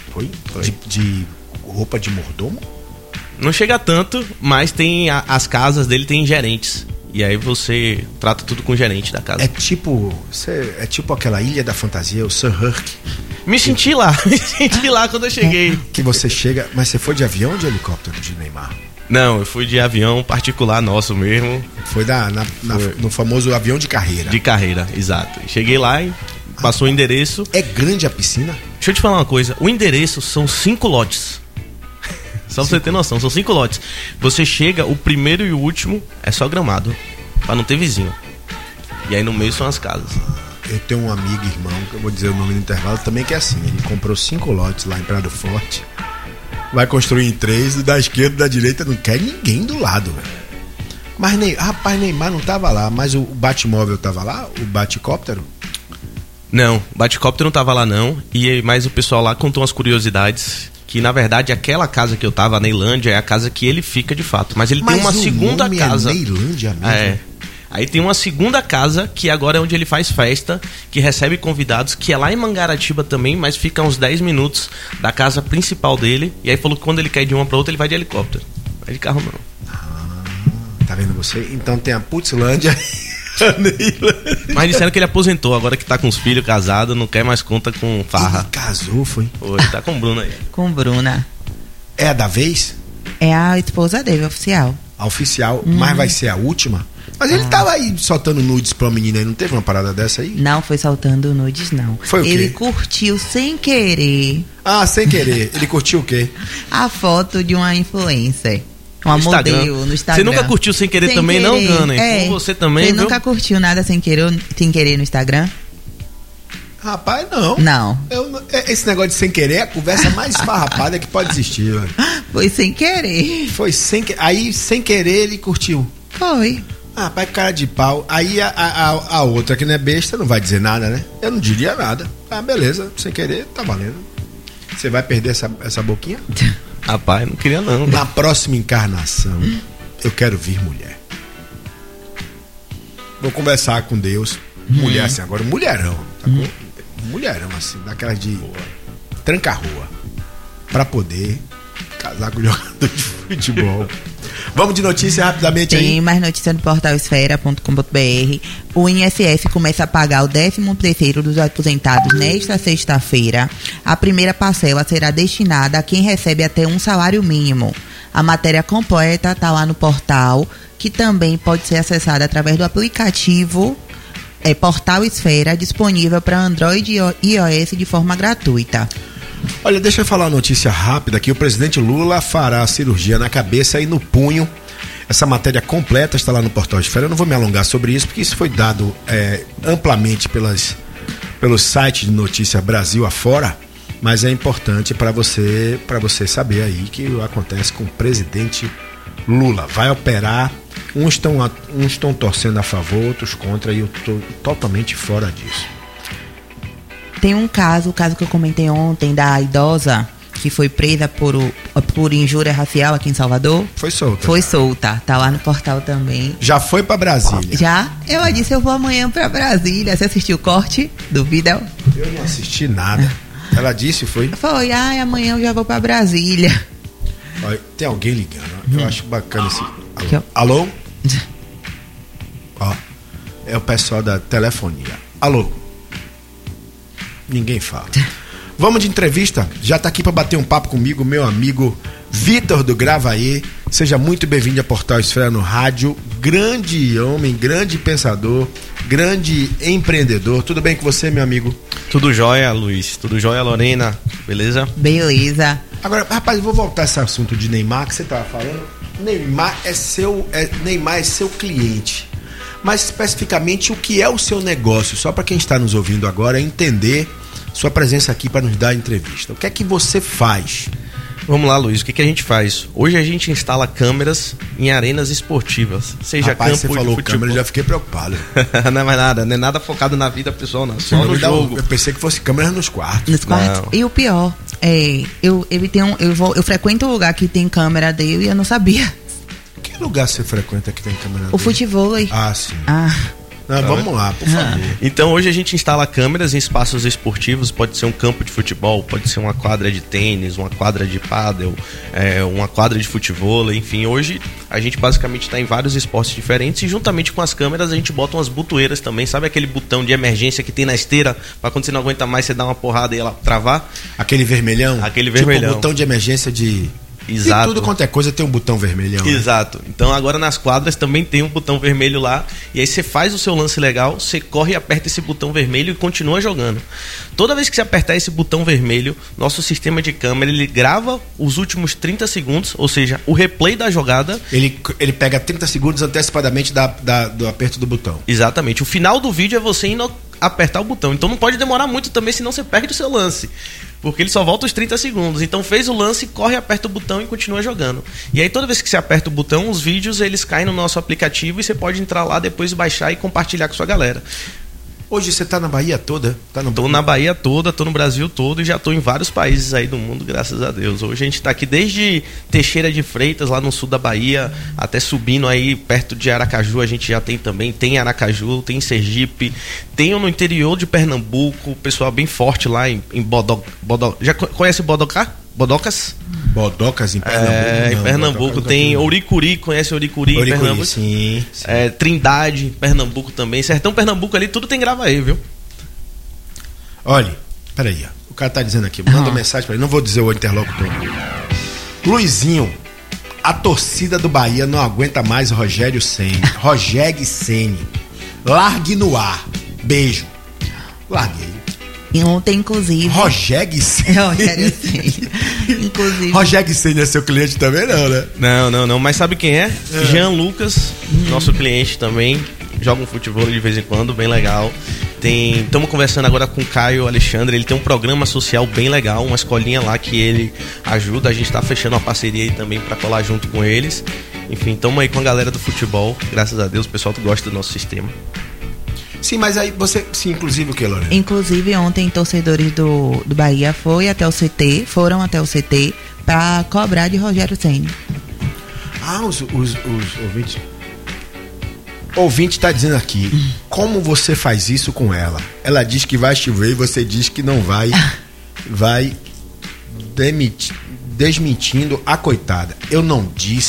De roupa de mordomo? Não chega tanto, mas tem as casas dele tem gerentes. E aí você trata tudo com o gerente da casa. É tipo aquela Ilha da Fantasia, o Sir Hurk. Me senti lá quando eu cheguei. Que você chega, mas você foi de avião ou de helicóptero de Neymar? Não, eu fui de avião particular nosso mesmo. Foi no famoso avião de carreira. De carreira, exato. Cheguei lá e passou o endereço. É grande a piscina? Deixa eu te falar uma coisa. O endereço são 5 lotes. Só pra você ter noção, são 5 lotes. Você chega, o primeiro e o último é só gramado, pra não ter vizinho. E aí no meio são as casas. Eu tenho um amigo, irmão, que eu vou dizer o nome no intervalo, também que é assim. Ele comprou 5 lotes lá em Prado Forte. Vai construir em 3, da esquerda e da direita não quer ninguém do lado, velho. Mas Neymar não tava lá, mas o Batmóvel tava lá? O Baticóptero? Não, o Baticóptero não tava lá não. Mas o pessoal lá contou umas curiosidades. Que na verdade aquela casa que eu tava, a Neilândia, é a casa que ele fica de fato. Mas ele tem uma segunda casa. É Neilândia mesmo? É. Aí tem uma segunda casa, que agora é onde ele faz festa, que recebe convidados, que é lá em Mangaratiba também, mas fica a uns 10 minutos da casa principal dele. E aí falou que quando ele quer ir de uma pra outra, ele vai de helicóptero. Vai de carro não. Tá vendo você? Então tem a Putzlândia. Mas disseram que ele aposentou, agora que tá com os filhos, casado, não quer mais conta com farra. Ele casou, foi? Foi, tá com Bruna aí. Com Bruna. É a da vez? É a esposa dele, oficial. A oficial, mas vai ser a última? Mas ele tava aí soltando nudes pra uma menina aí, não teve uma parada dessa aí? Não foi soltando nudes, não. Foi o quê? Ele curtiu sem querer. Ah, sem querer. Ele curtiu o quê? A foto de uma influencer. Uma modelo no Instagram. Você nunca curtiu sem querer também, não, Gana? É. Você também, Você viu? nunca curtiu nada sem querer no Instagram? Rapaz, não. Não. Esse negócio de sem querer é a conversa mais esfarrapada que pode existir, velho. Foi sem querer. Foi sem querer. Aí, sem querer, ele curtiu. Foi. Ah, pai, cara de pau. Aí a outra que não é besta não vai dizer nada, né? Eu não diria nada. Ah, beleza, sem querer, tá valendo. Você vai perder essa boquinha? Rapaz, não queria não. Na próxima encarnação, eu quero vir mulher. Vou conversar com Deus. Mulher assim, agora mulherão. Tá mulherão assim, daquelas de tranca-rua. Pra poder casar com jogador de futebol. Vamos de notícia rapidamente aí. Tem mais notícia no portal esfera.com.br. O INSS começa a pagar o 13º dos aposentados nesta sexta-feira. A primeira parcela será destinada a quem recebe até um salário mínimo. A matéria completa está lá no portal, que também pode ser acessada através do aplicativo Portal Esfera, disponível para Android e iOS de forma gratuita. Olha, deixa eu falar uma notícia rápida aqui. O presidente Lula fará a cirurgia na cabeça e no punho. Essa matéria completa está lá no Portal Esfera. Eu não vou me alongar sobre isso, porque isso foi dado amplamente pelos sites de notícia Brasil afora. Mas é importante para você saber aí que acontece com o presidente Lula. Vai operar. Uns estão torcendo a favor, outros contra, e eu estou totalmente fora disso. Tem o caso que eu comentei ontem, da idosa que foi presa por injúria racial aqui em Salvador. Foi solta. Foi solta, tá lá no portal também. Já foi pra Brasília? Já? Ela disse, eu vou amanhã pra Brasília. Você assistiu o corte do vídeo? Eu não assisti nada. Ela disse, foi? Foi, amanhã eu já vou pra Brasília. Olha, tem alguém ligando, eu acho bacana esse... Alô? Ó, é o pessoal da telefonia. Alô? Ninguém fala. Vamos de entrevista? Já tá aqui para bater um papo comigo, meu amigo Vitor do Gravaê. Seja muito bem-vindo a Portal Esfera no rádio. Grande homem, grande pensador, grande empreendedor. Tudo bem com você, meu amigo? Tudo jóia, Luiz. Tudo jóia, Lorena. Beleza? Beleza. Agora, rapaz, eu vou voltar a esse assunto de Neymar que você tava falando. Neymar é seu cliente. Mas especificamente o que é o seu negócio? Só para quem está nos ouvindo agora entender sua presença aqui para nos dar a entrevista. O que é que você faz? Vamos lá, Luiz, o que a gente faz? Hoje a gente instala câmeras em arenas esportivas, seja Rapaz, campo você falou de futebol. câmera, eu já fiquei preocupado. Não é mais nada, não é nada focado na vida pessoal, não, só no jogo. Eu pensei que fosse câmera nos quartos. Nos quartos? E o pior, eu frequento um lugar que tem câmera dele e eu não sabia. Que lugar você frequenta que tem câmera dele? O futebol aí. Ah, sim. Não, vamos lá, por favor. Então hoje a gente instala câmeras em espaços esportivos, pode ser um campo de futebol, pode ser uma quadra de tênis, uma quadra de pádel, uma quadra de futebol, enfim, hoje a gente basicamente está em vários esportes diferentes e juntamente com as câmeras a gente bota umas butoeiras também, sabe aquele botão de emergência que tem na esteira, para quando você não aguenta mais você dá uma porrada e ela travar? Aquele vermelhão? Aquele vermelhão. Tipo botão de emergência de... Exato. E tudo quanto é coisa tem um botão vermelhão. Exato. Né? Então agora nas quadras também tem um botão vermelho lá. E aí você faz o seu lance legal, você corre e aperta esse botão vermelho e continua jogando. Toda vez que você apertar esse botão vermelho, nosso sistema de câmera ele grava os últimos 30 segundos, ou seja, o replay da jogada. Ele pega 30 segundos antecipadamente do aperto do botão. Exatamente. O final do vídeo é você indo apertar o botão. Então não pode demorar muito também, senão você perde o seu lance. Porque ele só volta os 30 segundos. Então fez o lance, corre, aperta o botão e continua jogando. E aí toda vez que você aperta o botão, os vídeos eles caem no nosso aplicativo e você pode entrar lá depois, baixar e compartilhar com sua galera. Hoje você tá na Bahia toda? Tô na Bahia toda, tô no Brasil todo e já tô em vários países aí do mundo, graças a Deus. Hoje a gente tá aqui desde Teixeira de Freitas, lá no sul da Bahia, até subindo aí perto de Aracaju, a gente já tem também. Tem Aracaju, tem Sergipe, tem no interior de Pernambuco, o pessoal bem forte lá em Já conhece Bodocás? Bodocas em Pernambuco? Em Pernambuco tem Ouricuri, conhece Ouricuri em Pernambuco? Sim. Trindade, Pernambuco também. Sertão Pernambuco ali, tudo tem Gravaê, viu? Olha, peraí, o cara tá dizendo aqui, manda mensagem pra ele, não vou dizer o interlocutor. Luizinho, a torcida do Bahia não aguenta mais Rogério Ceni. Largue no ar. Beijo. Larguei. E ontem, inclusive... Rogério Ceni. Inclusive... Rogério Ceni é seu cliente também, não, né? Não. Mas sabe quem é? Jean Lucas, nosso cliente também. Joga um futebol de vez em quando, bem legal. Estamos conversando agora com o Caio Alexandre. Ele tem um programa social bem legal, uma escolinha lá que ele ajuda. A gente está fechando uma parceria aí também para colar junto com eles. Enfim, estamos aí com a galera do futebol. Graças a Deus, o pessoal gosta do nosso sistema. Sim, mas aí você... Sim, inclusive o que, Lorena? Inclusive, ontem, torcedores do Bahia foram até o CT para cobrar de Rogério Ceni. Ah, os ouvintes... O ouvinte está dizendo aqui, como você faz isso com ela? Ela diz que vai chover e você diz que não vai. Vai desmentindo a coitada. Eu não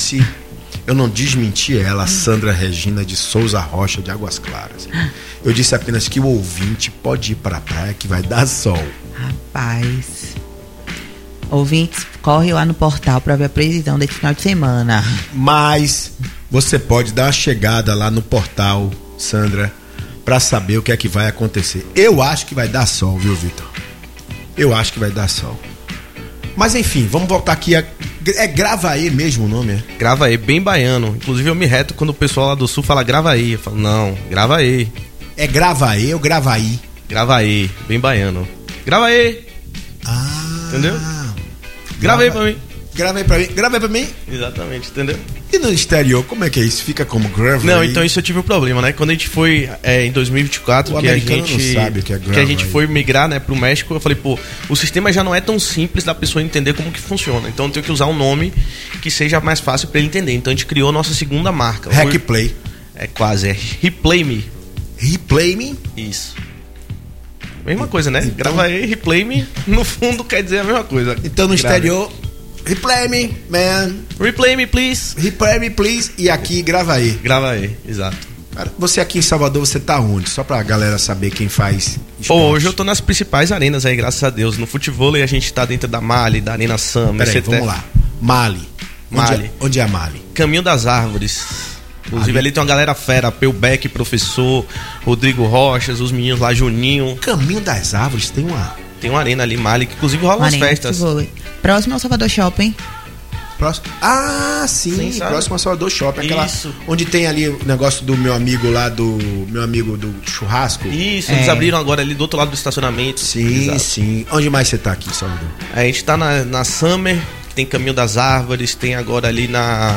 desmenti ela, Sandra Regina de Souza Rocha, de Águas Claras. Eu disse apenas que o ouvinte pode ir para a praia que vai dar sol. Rapaz, ouvintes, corre lá no portal para ver a previsão desse final de semana. Mas você pode dar uma chegada lá no portal, Sandra, para saber o que é que vai acontecer. Eu acho que vai dar sol, viu, Vitor? Eu acho que vai dar sol. Mas enfim, vamos voltar aqui. É Gravaí mesmo o nome, é? Gravaí, bem baiano. Inclusive eu me reto quando o pessoal lá do sul fala Gravaí. Eu falo, não, Gravaí. É Gravaí ou Gravaí? Gravaí, bem baiano. Gravaí. Entendeu? Gravei pra mim. Gravei pra mim? Exatamente, entendeu? E no exterior, como é que é isso? Fica como Gravaí? Não, então isso eu tive um problema, né? Quando a gente foi em 2024, o que a americano gente não sabe o que é Gravaí. Que a gente foi migrar, né, pro México, eu falei, pô, o sistema já não é tão simples da pessoa entender como que funciona. Então eu tenho que usar um nome que seja mais fácil pra ele entender. Então a gente criou a nossa segunda marca. Hackplay. É quase, é Replay Me. Replay Me? Isso. Mesma coisa, né? Então... Gravaí, Replay Me, no fundo quer dizer a mesma coisa. Então no exterior... Replay me, man. Replay me, please. Replay me, please. E aqui, Gravaí. Gravaí, exato. Cara, você aqui em Salvador, você tá onde? Só pra galera saber quem faz esporte. Hoje eu tô nas principais arenas aí, graças a Deus. No futevôlei a gente tá dentro da Mali, da Arena Summer. Peraí, vamos lá. Mali. Onde é a Mali? Caminho das Árvores. Inclusive ali tem uma galera fera, Pelbeck, professor, Rodrigo Rochas, os meninos lá, Juninho. Caminho das Árvores tem uma arena ali, Mali, que inclusive rola umas festas. Próximo ao Salvador Shopping. Próximo. Ah, sim, próximo ao Salvador Shopping. Aquela, isso. Onde tem ali o negócio do meu amigo lá, do churrasco. Isso, eles abriram agora ali do outro lado do estacionamento. Sim, exato. Sim. Onde mais você tá aqui, Salvador? A gente tá na Summer, que tem Caminho das Árvores, tem agora ali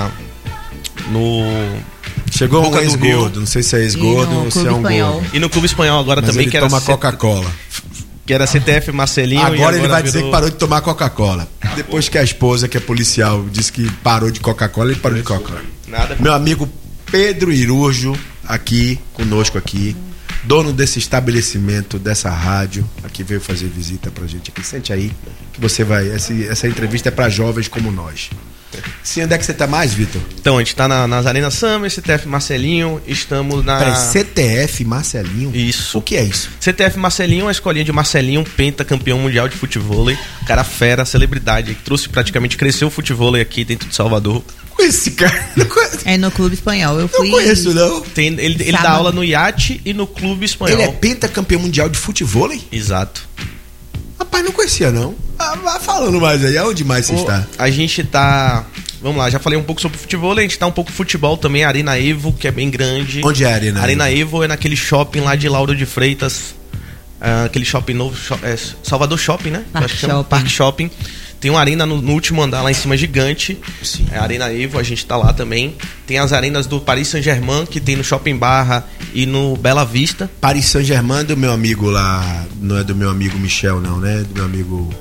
no... Chegou um ex-gordo, não sei se é ex-gordo ou se é um gordo. E no Clube Espanhol agora. Mas também, ele toma Coca-Cola. Que era CTF Marcelinho. Agora ele vai dizer que parou de tomar Coca-Cola. Depois que a esposa, que é policial, disse que parou de Coca-Cola, ele parou de Coca-Cola. Meu amigo Pedro Irurjo, aqui, conosco aqui, dono desse estabelecimento, dessa rádio, aqui veio fazer visita pra gente aqui. Sente aí, que você vai... Essa entrevista é pra jovens como nós. Sim, onde é que você tá mais, Vitor? Então, a gente tá nas Arenas Summer, CTF Marcelinho, estamos na... Peraí, CTF Marcelinho? Isso. O que é isso? CTF Marcelinho é a escolinha de Marcelinho, pentacampeão mundial de futevôlei, cara fera, celebridade, que trouxe praticamente, cresceu o futevôlei aqui dentro de Salvador. Esse cara? É no Clube Espanhol, eu fui... Não conheço, não. Ele dá aula no iate e no Clube Espanhol. Ele é pentacampeão mundial de futevôlei? Exato. Rapaz, não conhecia, não. Vai falando mais aí, aonde mais você está? A gente tá... Vamos lá, já falei um pouco sobre futebol, a gente tá um pouco futebol também, a Arena Evo, que é bem grande. Onde é a Arena Evo? A Arena Evo é naquele shopping lá de Lauro de Freitas, aquele shopping novo, Salvador Shopping, né? Parque Shopping. Tem uma arena no último andar lá em cima, gigante. Sim. É a Arena Evo, a gente tá lá também. Tem as arenas do Paris Saint-Germain, que tem no Shopping Barra e no Bela Vista. Paris Saint-Germain é do meu amigo lá, não é do meu amigo Michel, não, né? Do meu amigo...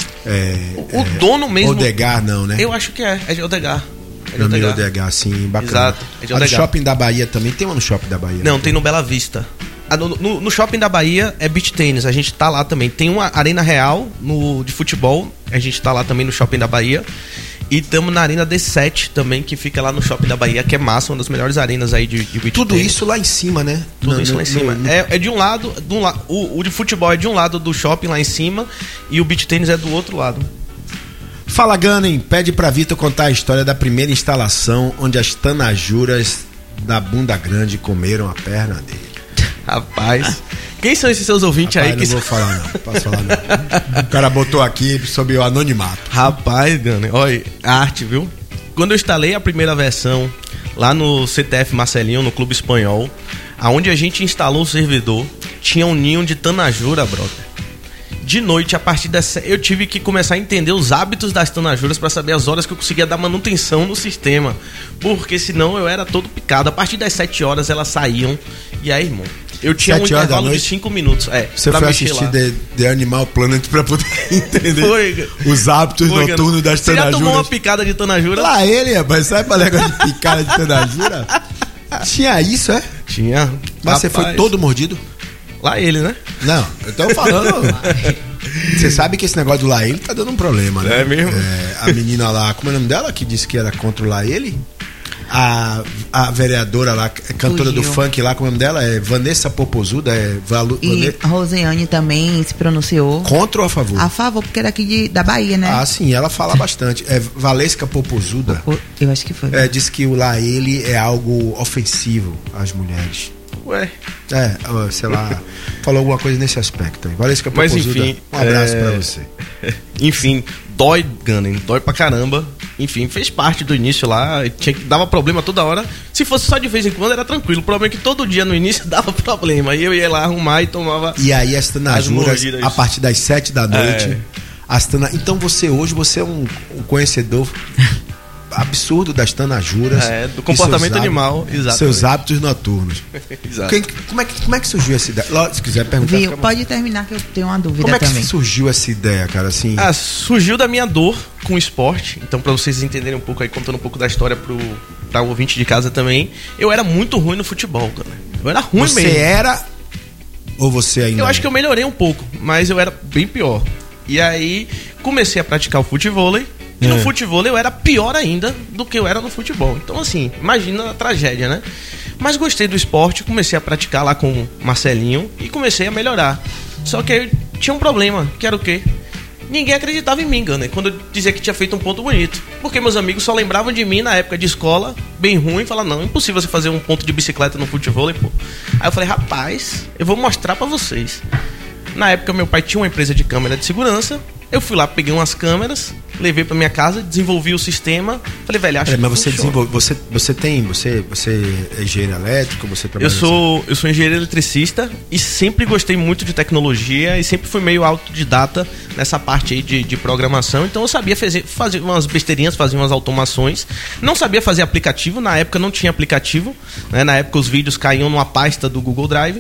o dono mesmo... Odegar, não, né? Eu acho que é de Odegar. É de Odegar. Odegar, sim, bacana. Exato, é de Odegar. No Shopping da Bahia também, tem uma no Shopping da Bahia? Não, tem no Bela Vista. No Shopping da Bahia é beach tênis, a gente tá lá também. Tem uma Arena Real de futebol, a gente tá lá também no Shopping da Bahia. E estamos na Arena D7 também, que fica lá no Shopping da Bahia, que é massa, uma das melhores arenas aí de beach Tudo tênis. Isso lá em cima, né? Tudo isso lá em cima. É de um lado, o de futebol é de um lado do shopping lá em cima e o beach tênis é do outro lado. Fala, Gunning, pede pra Vitor contar a história da primeira instalação onde as tanajuras da bunda grande comeram a perna dele. Rapaz, quem são esses seus ouvintes? Rapaz, aí? Não vou falar não, posso falar não. O cara botou aqui sobre o anonimato. Rapaz, Gunning, olha, arte, viu? Quando eu instalei a primeira versão lá no CTF Marcelinho, no Clube Espanhol, aonde a gente instalou o servidor, tinha um ninho de tanajura, brother. de noite, a partir dessa, eu tive que começar a entender os hábitos das tanajuras para saber as horas que eu conseguia dar manutenção no sistema, porque senão eu era todo picado. A partir das 7 horas elas saíam, e aí, irmão, eu tinha um intervalo de 5 minutos. Você foi assistir The Animal Planet pra poder entender os hábitos noturnos das tanajuras. Você já tomou uma picada de tanajura? Lá ele, rapaz, sabe pra negócio de picada de tanajura? Tinha isso, é? Tinha. Mas você foi todo mordido? Lá ele, né? Não, eu tô falando. Você sabe que esse negócio do lá ele tá dando um problema, né? É mesmo? A menina lá, como é o nome dela? Que disse que era contra o lá ele? A vereadora lá, cantora do funk lá, como é o nome dela? É Vanessa Popozuda. E a Rosiane também se pronunciou. Contra ou a favor? A favor, porque era aqui da Bahia, né? Ah, sim, ela fala bastante. É Valesca Popozuda. Eu acho que foi. Diz que o lá ele é algo ofensivo às mulheres. Ué. Sei lá, falou alguma coisa nesse aspecto aí. Valesca Mas Popozuda, enfim, um abraço pra você. Enfim, dói, Gunner, dói pra caramba. Enfim, fez parte do início lá, dava problema toda hora. Se fosse só de vez em quando era tranquilo. O problema é que todo dia no início dava problema. Aí eu ia lá arrumar e tomava. E aí as tanajuras, a partir das 7 da noite. Então você é um conhecedor absurdo das tanajuras, do comportamento animal, exato. Seus hábitos noturnos. Exato. Como é que surgiu essa ideia? Se quiser perguntar. Viu, pode terminar que eu tenho uma dúvida também. Como é que surgiu essa ideia, cara? Assim? Surgiu da minha dor com o esporte. Então, pra vocês entenderem um pouco aí, contando um pouco da história pra o ouvinte de casa também, eu era muito ruim no futebol, cara. Eu era ruim mesmo. Você era ou você ainda? Eu acho que eu melhorei um pouco, mas eu era bem pior. E aí, comecei a praticar o futevôlei. E no futebol eu era pior ainda do que eu era no futebol. Então, assim, imagina a tragédia, né? Mas gostei do esporte, comecei a praticar lá com o Marcelinho e comecei a melhorar. Só que aí tinha um problema, que era o quê? Ninguém acreditava em mim, Gunner, quando eu dizia que tinha feito um ponto bonito. Porque meus amigos só lembravam de mim na época de escola, bem ruim, e falavam, não, é impossível você fazer um ponto de bicicleta no futebol, pô. Aí eu falei, rapaz, eu vou mostrar pra vocês. Na época meu pai tinha uma empresa de câmera de segurança. Eu fui lá, peguei umas câmeras, levei pra minha casa, desenvolvi o sistema. Falei, velho, acho que mas você desenvolve, você é engenheiro elétrico, você trabalha... Eu sou engenheiro eletricista e sempre gostei muito de tecnologia e sempre fui meio autodidata nessa parte aí de programação. Então eu sabia fazer umas besteirinhas, fazer umas automações. Não sabia fazer aplicativo, na época não tinha aplicativo, né? Na época os vídeos caíam numa pasta do Google Drive.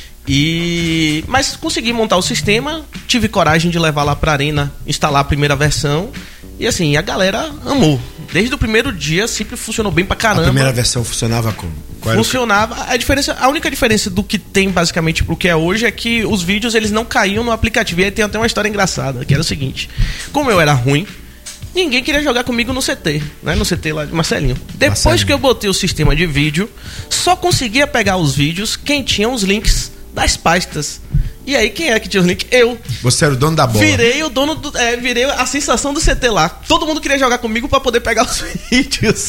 Mas consegui montar o sistema, tive coragem de levar lá pra Arena, instalar a primeira versão. E assim, a galera amou. Desde o primeiro dia sempre funcionou bem pra caramba. A primeira versão funcionava como? Funcionava. A única diferença do que tem basicamente pro que é hoje é que os vídeos eles não caíam no aplicativo. E aí tem até uma história engraçada, que era o seguinte: como eu era ruim, ninguém queria jogar comigo no CT, né? No CT lá de Marcelinho. Depois que eu botei o sistema de vídeo, só conseguia pegar os vídeos quem tinha os links das pastas. E aí, quem é que tinha os links? Eu. Você era o dono da bola. Virei o dono do... virei a sensação do CT lá. Todo mundo queria jogar comigo pra poder pegar os vídeos.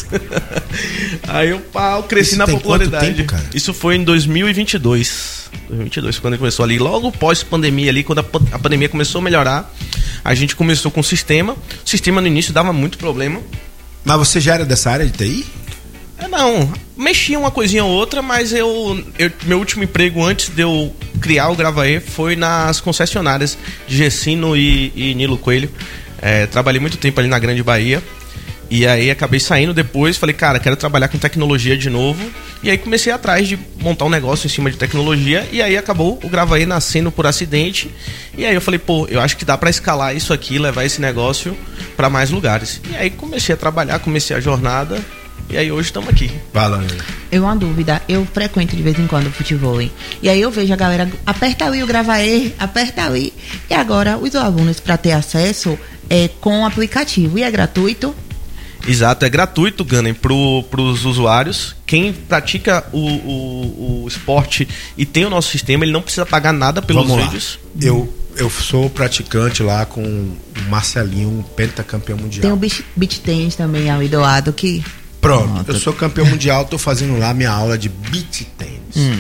Aí eu cresci na popularidade. Quanto tempo, cara? Isso foi em 2022. 2022, quando começou ali. Logo pós-pandemia ali, quando a pandemia começou a melhorar, a gente começou com o sistema. O sistema no início dava muito problema. Mas você já era dessa área de TI? Não, mexia uma coisinha ou outra, mas meu último emprego antes de eu criar o Gravaê foi nas concessionárias de Gessino e Nilo Coelho. Trabalhei muito tempo ali na Grande Bahia. E aí acabei saindo depois, falei, cara, quero trabalhar com tecnologia de novo. E aí comecei atrás de montar um negócio em cima de tecnologia. E aí acabou o Gravaê nascendo por acidente. E aí eu falei, eu acho que dá pra escalar isso aqui, levar esse negócio pra mais lugares. E aí comecei a trabalhar, comecei a jornada. E aí hoje estamos aqui. Fala. Eu uma dúvida, eu frequento de vez em quando o futebol. E aí eu vejo a galera, aperta ali o Gravaê, aperta ali. E agora os alunos, para ter acesso, com o aplicativo. E é gratuito? Exato, é gratuito, Gunner, pros usuários. Quem pratica o esporte e tem o nosso sistema, ele não precisa pagar nada pelos vídeos. Eu sou praticante lá com o Marcelinho, pentacampeão mundial. Tem o beach tennis também ali do lado que... Pronto, eu sou campeão mundial, tô fazendo lá minha aula de beach tennis.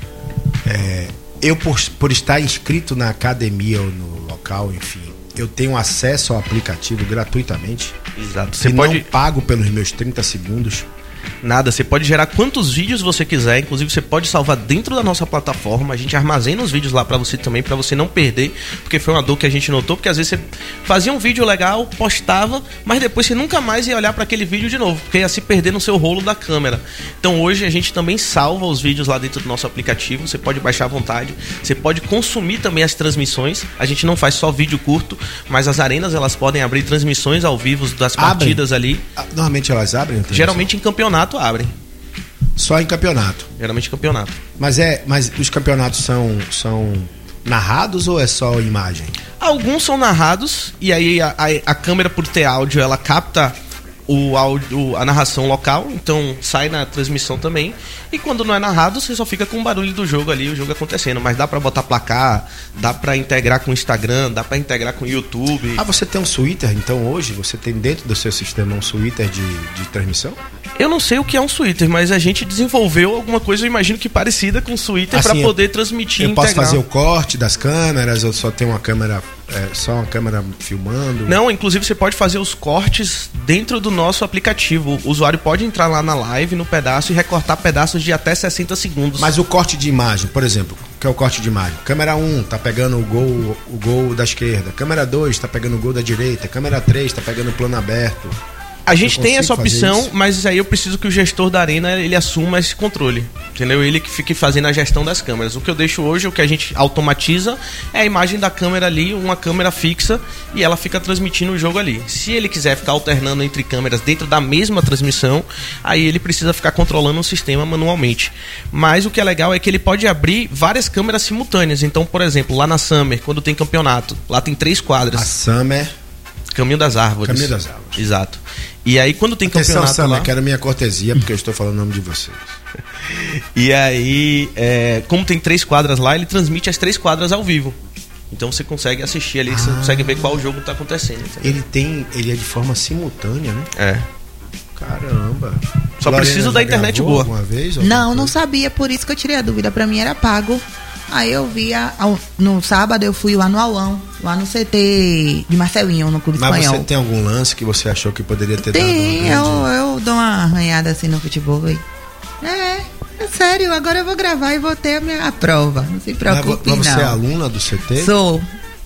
Eu, por estar inscrito na academia ou no local, enfim, eu tenho acesso ao aplicativo gratuitamente. Exato. Você pode... não pago pelos meus 30 segundos. Nada, você pode gerar quantos vídeos você quiser, inclusive você pode salvar dentro da nossa plataforma, a gente armazena os vídeos lá pra você também, pra você não perder, porque foi uma dor que a gente notou, porque às vezes você fazia um vídeo legal, postava, mas depois você nunca mais ia olhar pra aquele vídeo de novo, porque ia se perder no seu rolo da câmera. Então hoje a gente também salva os vídeos lá dentro do nosso aplicativo, você pode baixar à vontade, você pode consumir também as transmissões, a gente não faz só vídeo curto, mas as arenas elas podem abrir transmissões ao vivo das partidas ali. Normalmente elas abrem? Geralmente em campeonato abrem. Só em campeonato? Geralmente em campeonato. Mas os campeonatos são narrados ou é só imagem? Alguns são narrados e aí a câmera, por ter áudio, ela capta o áudio, a narração local, então sai na transmissão também. E quando não é narrado, você só fica com o barulho do jogo ali, o jogo acontecendo. Mas dá pra botar placar, dá pra integrar com o Instagram, dá pra integrar com o YouTube. Você tem um Twitter, então hoje você tem dentro do seu sistema um Twitter de transmissão? Eu não sei o que é um Twitter, mas a gente desenvolveu alguma coisa, eu imagino que parecida com o Twitter, assim, pra poder transmitir. Eu posso fazer o corte das câmeras, eu só tenho uma câmera, só uma câmera filmando? Não, inclusive você pode fazer os cortes dentro do nosso aplicativo. O usuário pode entrar lá na live, no pedaço, e recortar pedaços de até 60 segundos. Mas o corte de imagem, por exemplo, o que é o corte de imagem? Câmera 1 tá pegando o gol da esquerda, câmera 2 tá pegando o gol da direita, câmera 3 tá pegando o plano aberto. A gente tem essa opção, mas aí eu preciso que o gestor da arena ele assuma esse controle, entendeu? Ele que fique fazendo a gestão das câmeras. O que eu deixo hoje, o que a gente automatiza é a imagem da câmera ali, uma câmera fixa, e ela fica transmitindo o jogo ali. Se ele quiser ficar alternando entre câmeras dentro da mesma transmissão, aí ele precisa ficar controlando o sistema manualmente. Mas o que é legal é que ele pode abrir várias câmeras simultâneas. Então, por exemplo, lá na Summer, quando tem campeonato, lá tem 3 quadras. A Summer... Caminho das Árvores. Caminho das Árvores. Exato. E aí quando tem campeonato Summer, lá... quero minha cortesia, porque eu estou falando o nome de vocês. E aí, como tem 3 quadras lá, ele transmite as 3 quadras ao vivo. Então você consegue assistir ali, você consegue ver qual jogo está acontecendo. Entendeu? Ele é de forma simultânea, né? É. Caramba. Só preciso da internet boa. Vez, não sabia, por isso que eu tirei a dúvida. Pra mim era pago. Aí eu via, no sábado eu fui lá no Aulão, lá no CT de Marcelinho, no Clube Espanhol. Mas você tem algum lance que você achou que poderia ter dado? Eu dou uma arranhada assim no futebol. É sério, agora eu vou gravar e vou ter a prova, não se preocupe não. Você é aluna do CT? Sou.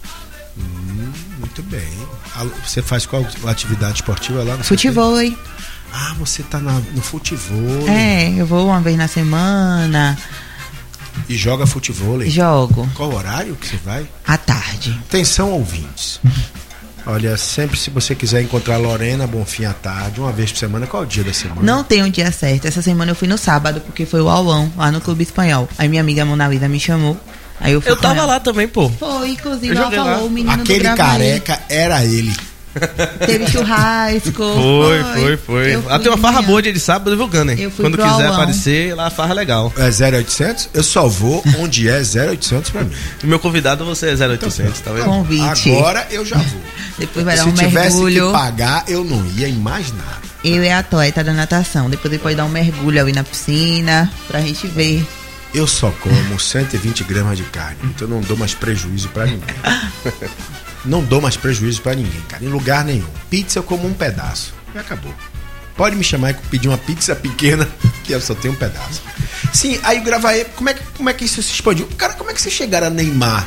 Muito bem. Você faz qual atividade esportiva lá no futebol? CT? Você tá no futebol. Eu vou uma vez na semana. E joga futebol? Jogo. Qual horário que você vai? À tarde. Atenção, ouvintes. Olha, sempre se você quiser encontrar Lorena Bonfim à tarde, uma vez por semana, qual é o dia da semana? Não tem um dia certo. Essa semana eu fui no sábado, porque foi o aulão, lá no Clube Espanhol. Aí minha amiga Mona Lisa me chamou. Aí eu fui. Eu tava lá também, pô. Foi, inclusive, ela falou, lá. O menino aquele do careca era ele. Teve churrasco. Foi. Lá tem uma farra boa dia de sábado, viu, Gunner? Quando quiser aulão. Aparecer, lá a farra é legal. É 0800? Eu só vou onde é 0800 pra mim. O meu convidado você é 0800, tá vendo? Convite. Agora eu já vou. Depois vai dar um Se mergulho. tivesse que pagar, eu não ia em mais nada. Eu e a atleta da natação. Depois ele pode dar um mergulho ali na piscina, pra gente ver. Eu só como 120 gramas de carne, então eu não dou mais prejuízo pra ninguém. Não dou mais prejuízo pra ninguém, cara. Em lugar nenhum. Pizza eu como um pedaço. E acabou. Pode me chamar e pedir uma pizza pequena, que eu só tenho um pedaço. Sim, aí o Gravaê, como é que isso se expandiu? Cara, como é que vocês chegaram a Neymar?